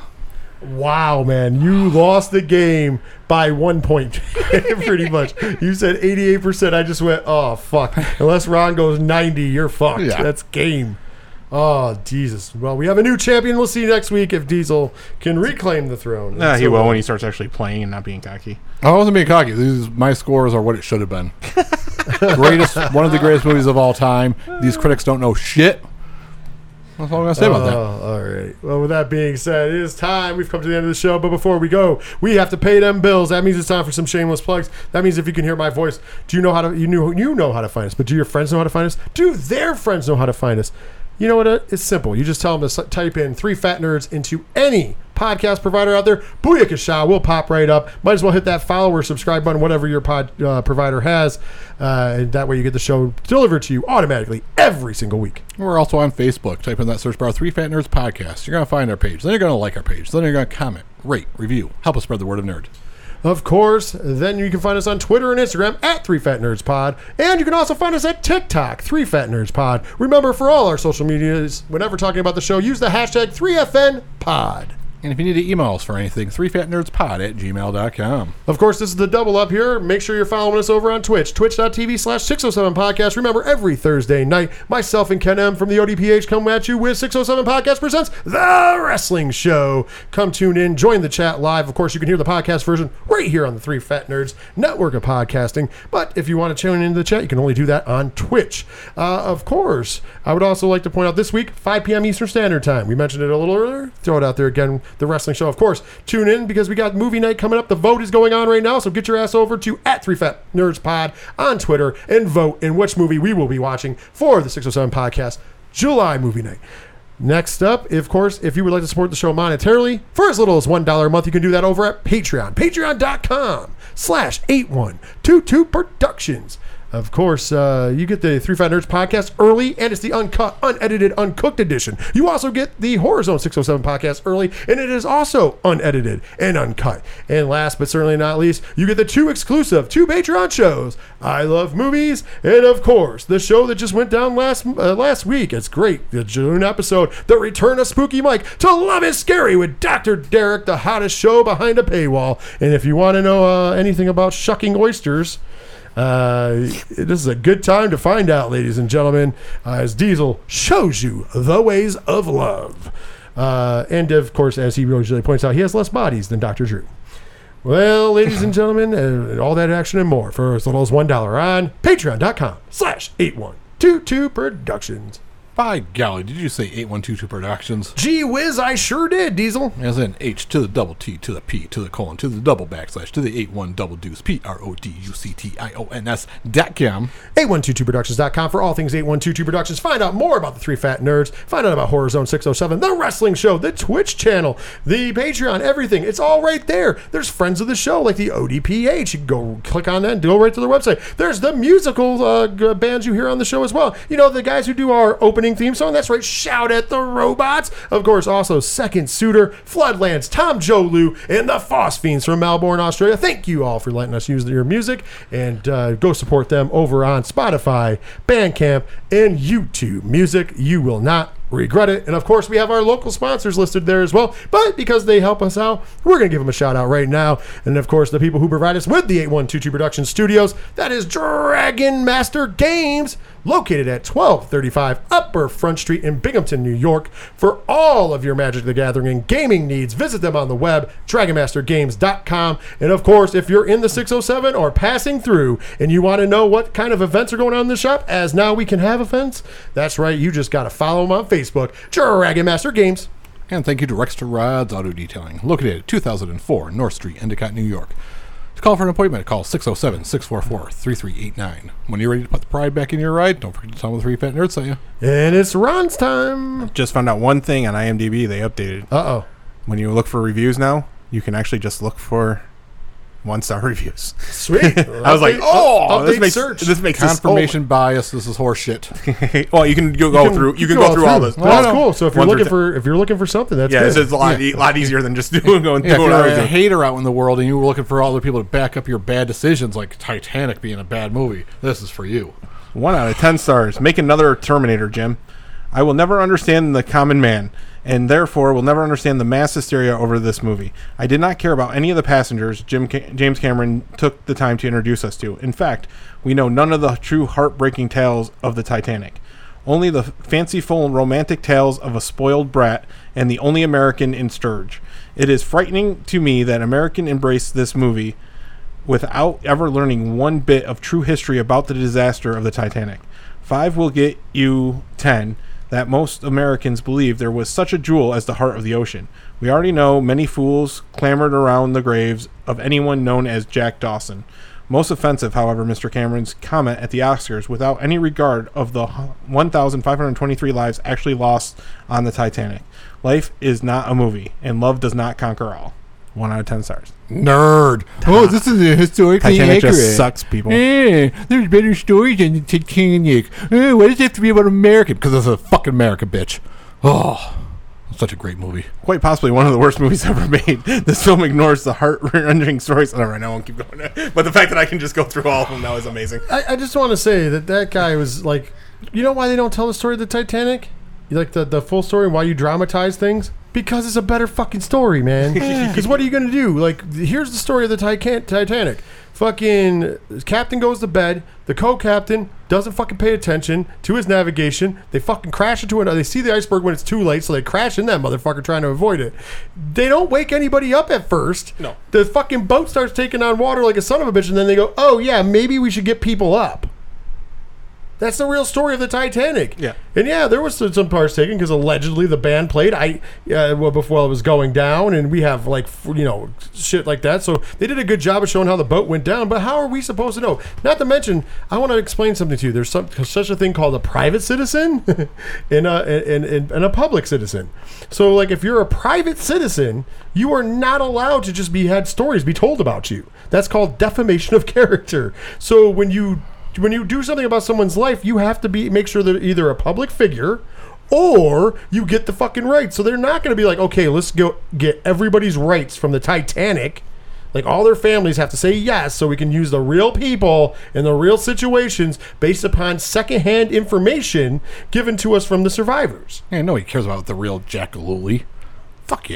Wow, man. You lost the game by one point, pretty much. You said eighty-eight percent. I just went, oh, fuck. Unless Ron goes ninety, you're fucked. Yeah. That's game. Oh, Jesus. Well, we have a new champion. We'll see you next week if Diesel can reclaim the throne. Nah, he So, will when he starts actually playing and not being cocky. I wasn't being cocky. These my scores are what it should have been. Greatest, one of the greatest movies of all time. These critics don't know shit. That's all I'm gonna say about that. Oh, all right. Well, with that being said, it is time. We've come to the end of the show, but before we go, we have to pay them bills. That means it's time for some shameless plugs. That means if you can hear my voice, do you know how to? You knew you know how to find us, but do your friends know how to find us? Do their friends know how to find us? You know what? It's simple. You just tell them to type in Three Fat Nerds into any podcast provider out there. Booyakasha will pop right up. Might as well hit that follow or subscribe button, whatever your pod uh, provider has. Uh, and that way you get the show delivered to you automatically every single week. We're also on Facebook. Type in that search bar, Three Fat Nerds Podcast. You're going to find our page. Then you're going to like our page. Then you're going to comment, rate, review. Help us spread the word of nerd. Of course, then you can find us on Twitter and Instagram at Three Fat Nerds Pod. And you can also find us at TikTok, Three Fat Nerds Pod. Remember, for all our social medias, whenever talking about the show, use the hashtag three F N Pod. And if you need to email us for anything, three fat nerds pod at gmail dot com. Of course, this is the double up here. Make sure you're following us over on Twitch, twitch.tv slash 607 podcast. Remember, every Thursday night, myself and Ken M from the O D P H come at you with six oh seven Podcast Presents The Wrestling Show. Come tune in, join the chat live. Of course, you can hear the podcast version right here on the Three Fat Nerds network of podcasting. But if you want to tune into the chat, you can only do that on Twitch. Uh, of course, I would also like to point out this week, five p.m. Eastern Standard Time. We mentioned it a little earlier. Throw it out there again. The Wrestling Show, of course. Tune in because we got movie night coming up. The vote is going on right now, so get your ass over to at Three Fat Nerds Pod on Twitter and vote in which movie we will be watching for the six oh seven Podcast July movie night. Next up, of course, if you would like to support the show monetarily, for as little as one dollar a month, you can do that over at Patreon. Patreon.com slash 8122 Productions. Of course, uh, you get the Three Fat Nerds podcast early, and it's the uncut, unedited, uncooked edition. You also get the Horror Zone six oh seven podcast early, and it is also unedited and uncut. And last but certainly not least, you get the two exclusive, two Patreon shows, I Love Movies, and of course, the show that just went down last uh, last week. It's great. The June episode, The Return of Spooky Mike to Love is Scary with Doctor Derek, the hottest show behind a paywall. And if you want to know uh, anything about shucking oysters, Uh, this is a good time to find out, ladies and gentlemen, uh, as Diesel shows you the ways of love. Uh, and, of course, as he usually points out, he has less bodies than Doctor Drew. Well, ladies and gentlemen, uh, all that action and more for as little as one dollar on patreon.com slash 8122 Productions. By golly, did you say eight one two two Productions? Gee whiz, I sure did, Diesel. As in H to the double T to the P to the colon to the double backslash to the eight one double deuce P R O D U C T I O N S dot com. eight one two two productions dot com for all things eight one two two Productions. Find out more about the Three Fat Nerds. Find out about Horror Zone six oh seven, the wrestling show, the Twitch channel, the Patreon, everything. It's all right there. There's friends of the show like the O D P H. You can go click on that and go right to the website. There's the musical uh, g- bands you hear on the show as well. You know, the guys who do our opening theme song. That's right. Shout at the Robots. Of course, also Second Suitor, Floodlands, Tom Joe Lou, and the Foss Fiends from Melbourne, Australia. Thank you all for letting us use your music, and uh, go support them over on Spotify, Bandcamp, and YouTube Music. You will not regret it. And of course, we have our local sponsors listed there as well, but because they help us out, we're going to give them a shout out right now. And of course, the people who provide us with the eight one two two Production Studios, that is Dragon Master Games, located at twelve thirty-five Upper Front Street in Binghamton, New York. For all of your Magic the Gathering and gaming needs, visit them on the web, dragon master games dot com. And of course, if you're in the six oh seven or passing through and you want to know what kind of events are going on in the shop, as now we can have events, that's right, you just got to follow them on Facebook, Dragon Master Games. And thank you to Rexter Rods Auto Detailing, located at two thousand four North Street, Endicott, New York. To call for an appointment, call six oh seven, six four four, three three eight nine. When you're ready to put the pride back in your ride, don't forget to tell them the Three Fat Nerds sent you. And it's Ron's time. Just found out one thing on IMDb they updated. Uh-oh. When you look for reviews now, you can actually just look for one-star reviews. Sweet. I was like, Update- oh, update this makes search. this makes Confirmation bias. This is horseshit. This, oh, well, you can go, go can- through. You you can go go through all this. Well, that's cool. So if you're One through looking ten. for if you're looking for something, that's yeah, good. it's just a lot, e- lot easier than just doing going Yeah, if through you're a everything. hater out in the world and you were looking for other people to back up your bad decisions, like Titanic being a bad movie, this is for you. One out of ten stars. Make another Terminator, Jim. I will never understand the common man, and therefore will never understand the mass hysteria over this movie. I did not care about any of the passengers Jim Ca- James Cameron took the time to introduce us to. In fact, we know none of the true heartbreaking tales of the Titanic. Only the fanciful and romantic tales of a spoiled brat and the only American in Sturge. It is frightening to me that American embraced this movie without ever learning one bit of true history about the disaster of the Titanic. Five will get you ten. That most Americans believe there was such a jewel as the heart of the ocean. We already know many fools clamored around the graves of anyone known as Jack Dawson. Most offensive, however, Mister Cameron's comment at the Oscars without any regard of the one thousand five hundred twenty-three lives actually lost on the Titanic. Life is not a movie, and love does not conquer all. One out of ten stars. Nerd. Oh, this is a historically Titanic accurate. just sucks, people. Eh, there's better stories than the Titanic. Eh, why does it have to be about American? Because it's a fucking America, bitch. Oh, such a great movie. Quite possibly one of the worst movies ever made. This film ignores the heart-rending stories. All right, I won't keep going. But the fact that I can just go through all of them now is amazing. I, I just want to say that that guy was like, you know why they don't tell the story of the Titanic? You like the, the full story and why you dramatize things? Because it's a better fucking story, man. Because what are you going to do? Like, here's the story of the Titan- Titanic. Fucking captain goes to bed. The co-captain doesn't fucking pay attention to his navigation. They fucking crash into it. They see the iceberg when it's too late, so they crash in that motherfucker trying to avoid it. They don't wake anybody up at first. No. The fucking boat starts taking on water like a son of a bitch, and then they go, oh, yeah, maybe we should get people up. That's the real story of the Titanic. Yeah. And yeah, there was some, some parts taken because allegedly the band played I uh, well, before it was going down, and we have like f- you know shit like that. So they did a good job of showing how the boat went down. But how are we supposed to know? Not to mention, I want to explain something to you. There's some such a thing called a private citizen and, a, and, and, and a public citizen. So like if you're a private citizen, you are not allowed to just be had stories be told about you. That's called defamation of character. So when you When you do something about someone's life, you have to be make sure they're either a public figure or you get the fucking rights. So they're not going to be like, okay, let's go get everybody's rights from the Titanic. Like all their families have to say yes so we can use the real people in the real situations based upon secondhand information given to us from the survivors. Yeah, nobody cares about the real Jack Galooly. Fuck yeah.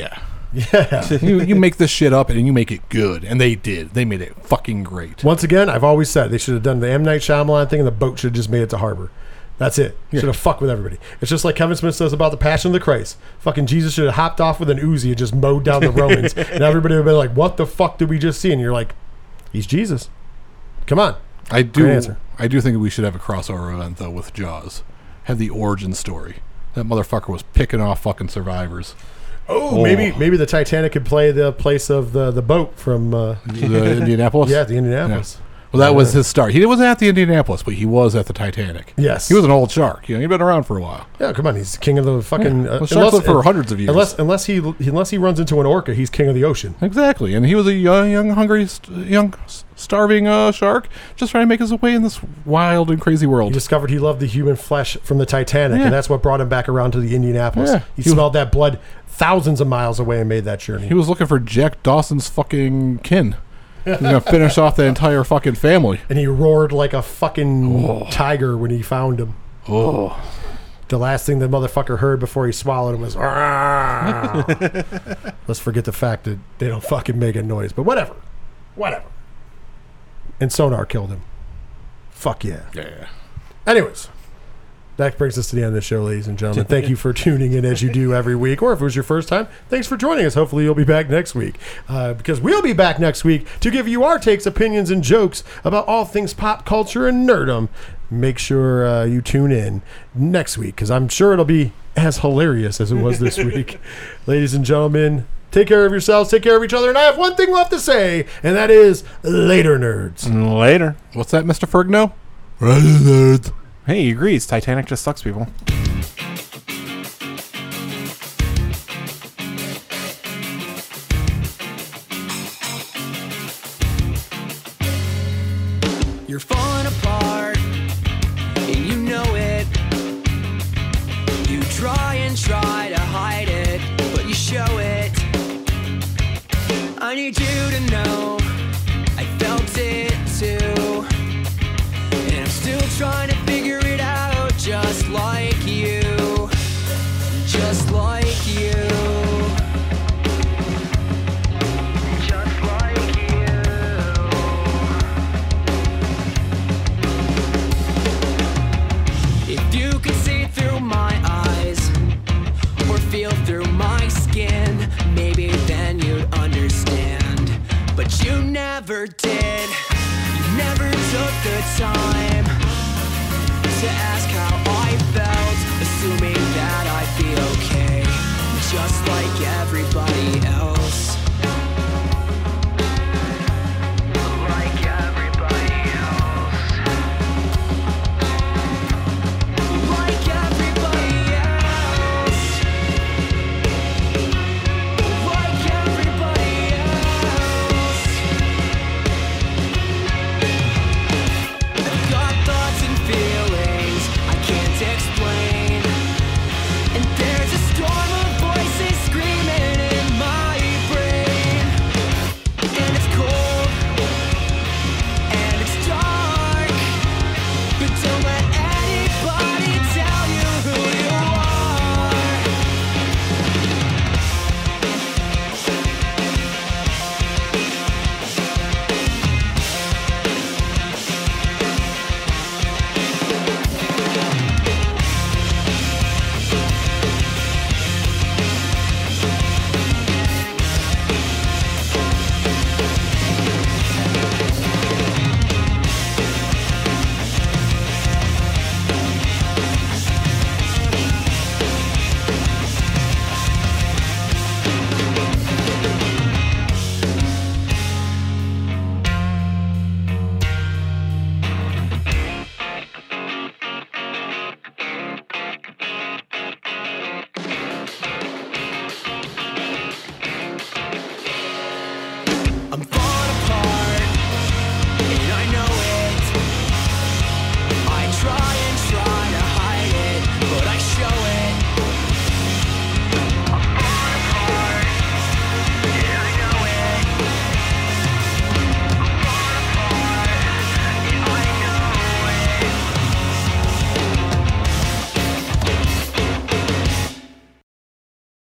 Yeah. you, you make this shit up and you make it good. And they did. They made it fucking great. Once again, I've always said they should have done the M. Night Shyamalan thing and the boat should have just made it to harbor. That's it. Yeah. Should have fucked with everybody. It's just like Kevin Smith says about the Passion of the Christ. Fucking Jesus should have hopped off with an Uzi and just mowed down the Romans. And everybody would have been like, what the fuck did we just see? And you're like, he's Jesus. Come on. I do. Great answer. I do think we should have a crossover event though with Jaws. Have the origin story. That motherfucker was picking off fucking survivors. Oh, Oh. maybe maybe the Titanic could play the place of the, the boat from uh, The Indianapolis. yeah, the Indianapolis. Well, that was his start. He wasn't at the Indianapolis, but he was at the Titanic. Yes. He was an old shark. You know, he'd been around for a while. Yeah, come on, he's king of the fucking. Yeah. Uh, Well, sharks live for hundreds of years. Unless unless he unless he runs into an orca, he's king of the ocean. Exactly, and he was a young, young hungry, st- young, s- starving uh, shark, just trying to make his way in this wild and crazy He world. discovered he loved the human flesh from the Titanic, Yeah. and that's what brought him back around to the Indianapolis. Yeah. He, He was- smelled that blood thousands of miles away and made that journey. He was looking for Jack Dawson's fucking kin. He's gonna finish off the entire fucking family. and he roared like a fucking Oh. tiger when he found him. Oh, The last thing the motherfucker heard before he swallowed him was, "Arrgh." Let's forget the fact that they don't fucking make a noise, but whatever. Whatever. And Sonar killed him. Fuck yeah. yeah. Anyways, that brings us to the end of the show, ladies and gentlemen. Thank you for tuning in as you do every week, or if it was your first time, thanks for joining us. Hopefully you'll be back next week, uh, because we'll be back next week to give you our takes, opinions, and jokes about all things pop culture and nerdom. Make sure uh, you tune in next week, because I'm sure it'll be as hilarious as it was this week. Ladies and gentlemen, take care of yourselves, take care of each other, and I have one thing left to say, and that is later, nerds. Later. What's that, Mister Fergno? Right. Hey, he agrees. Titanic just sucks, people. You're falling apart, and you know it. You try and try to hide it, but you show it. I need you to know I felt it too, and I'm still trying to figure it out, just like you, just like you. Just like you. If you could see through my eyes or feel through my skin, maybe then you'd understand. But you never did. You never took the time to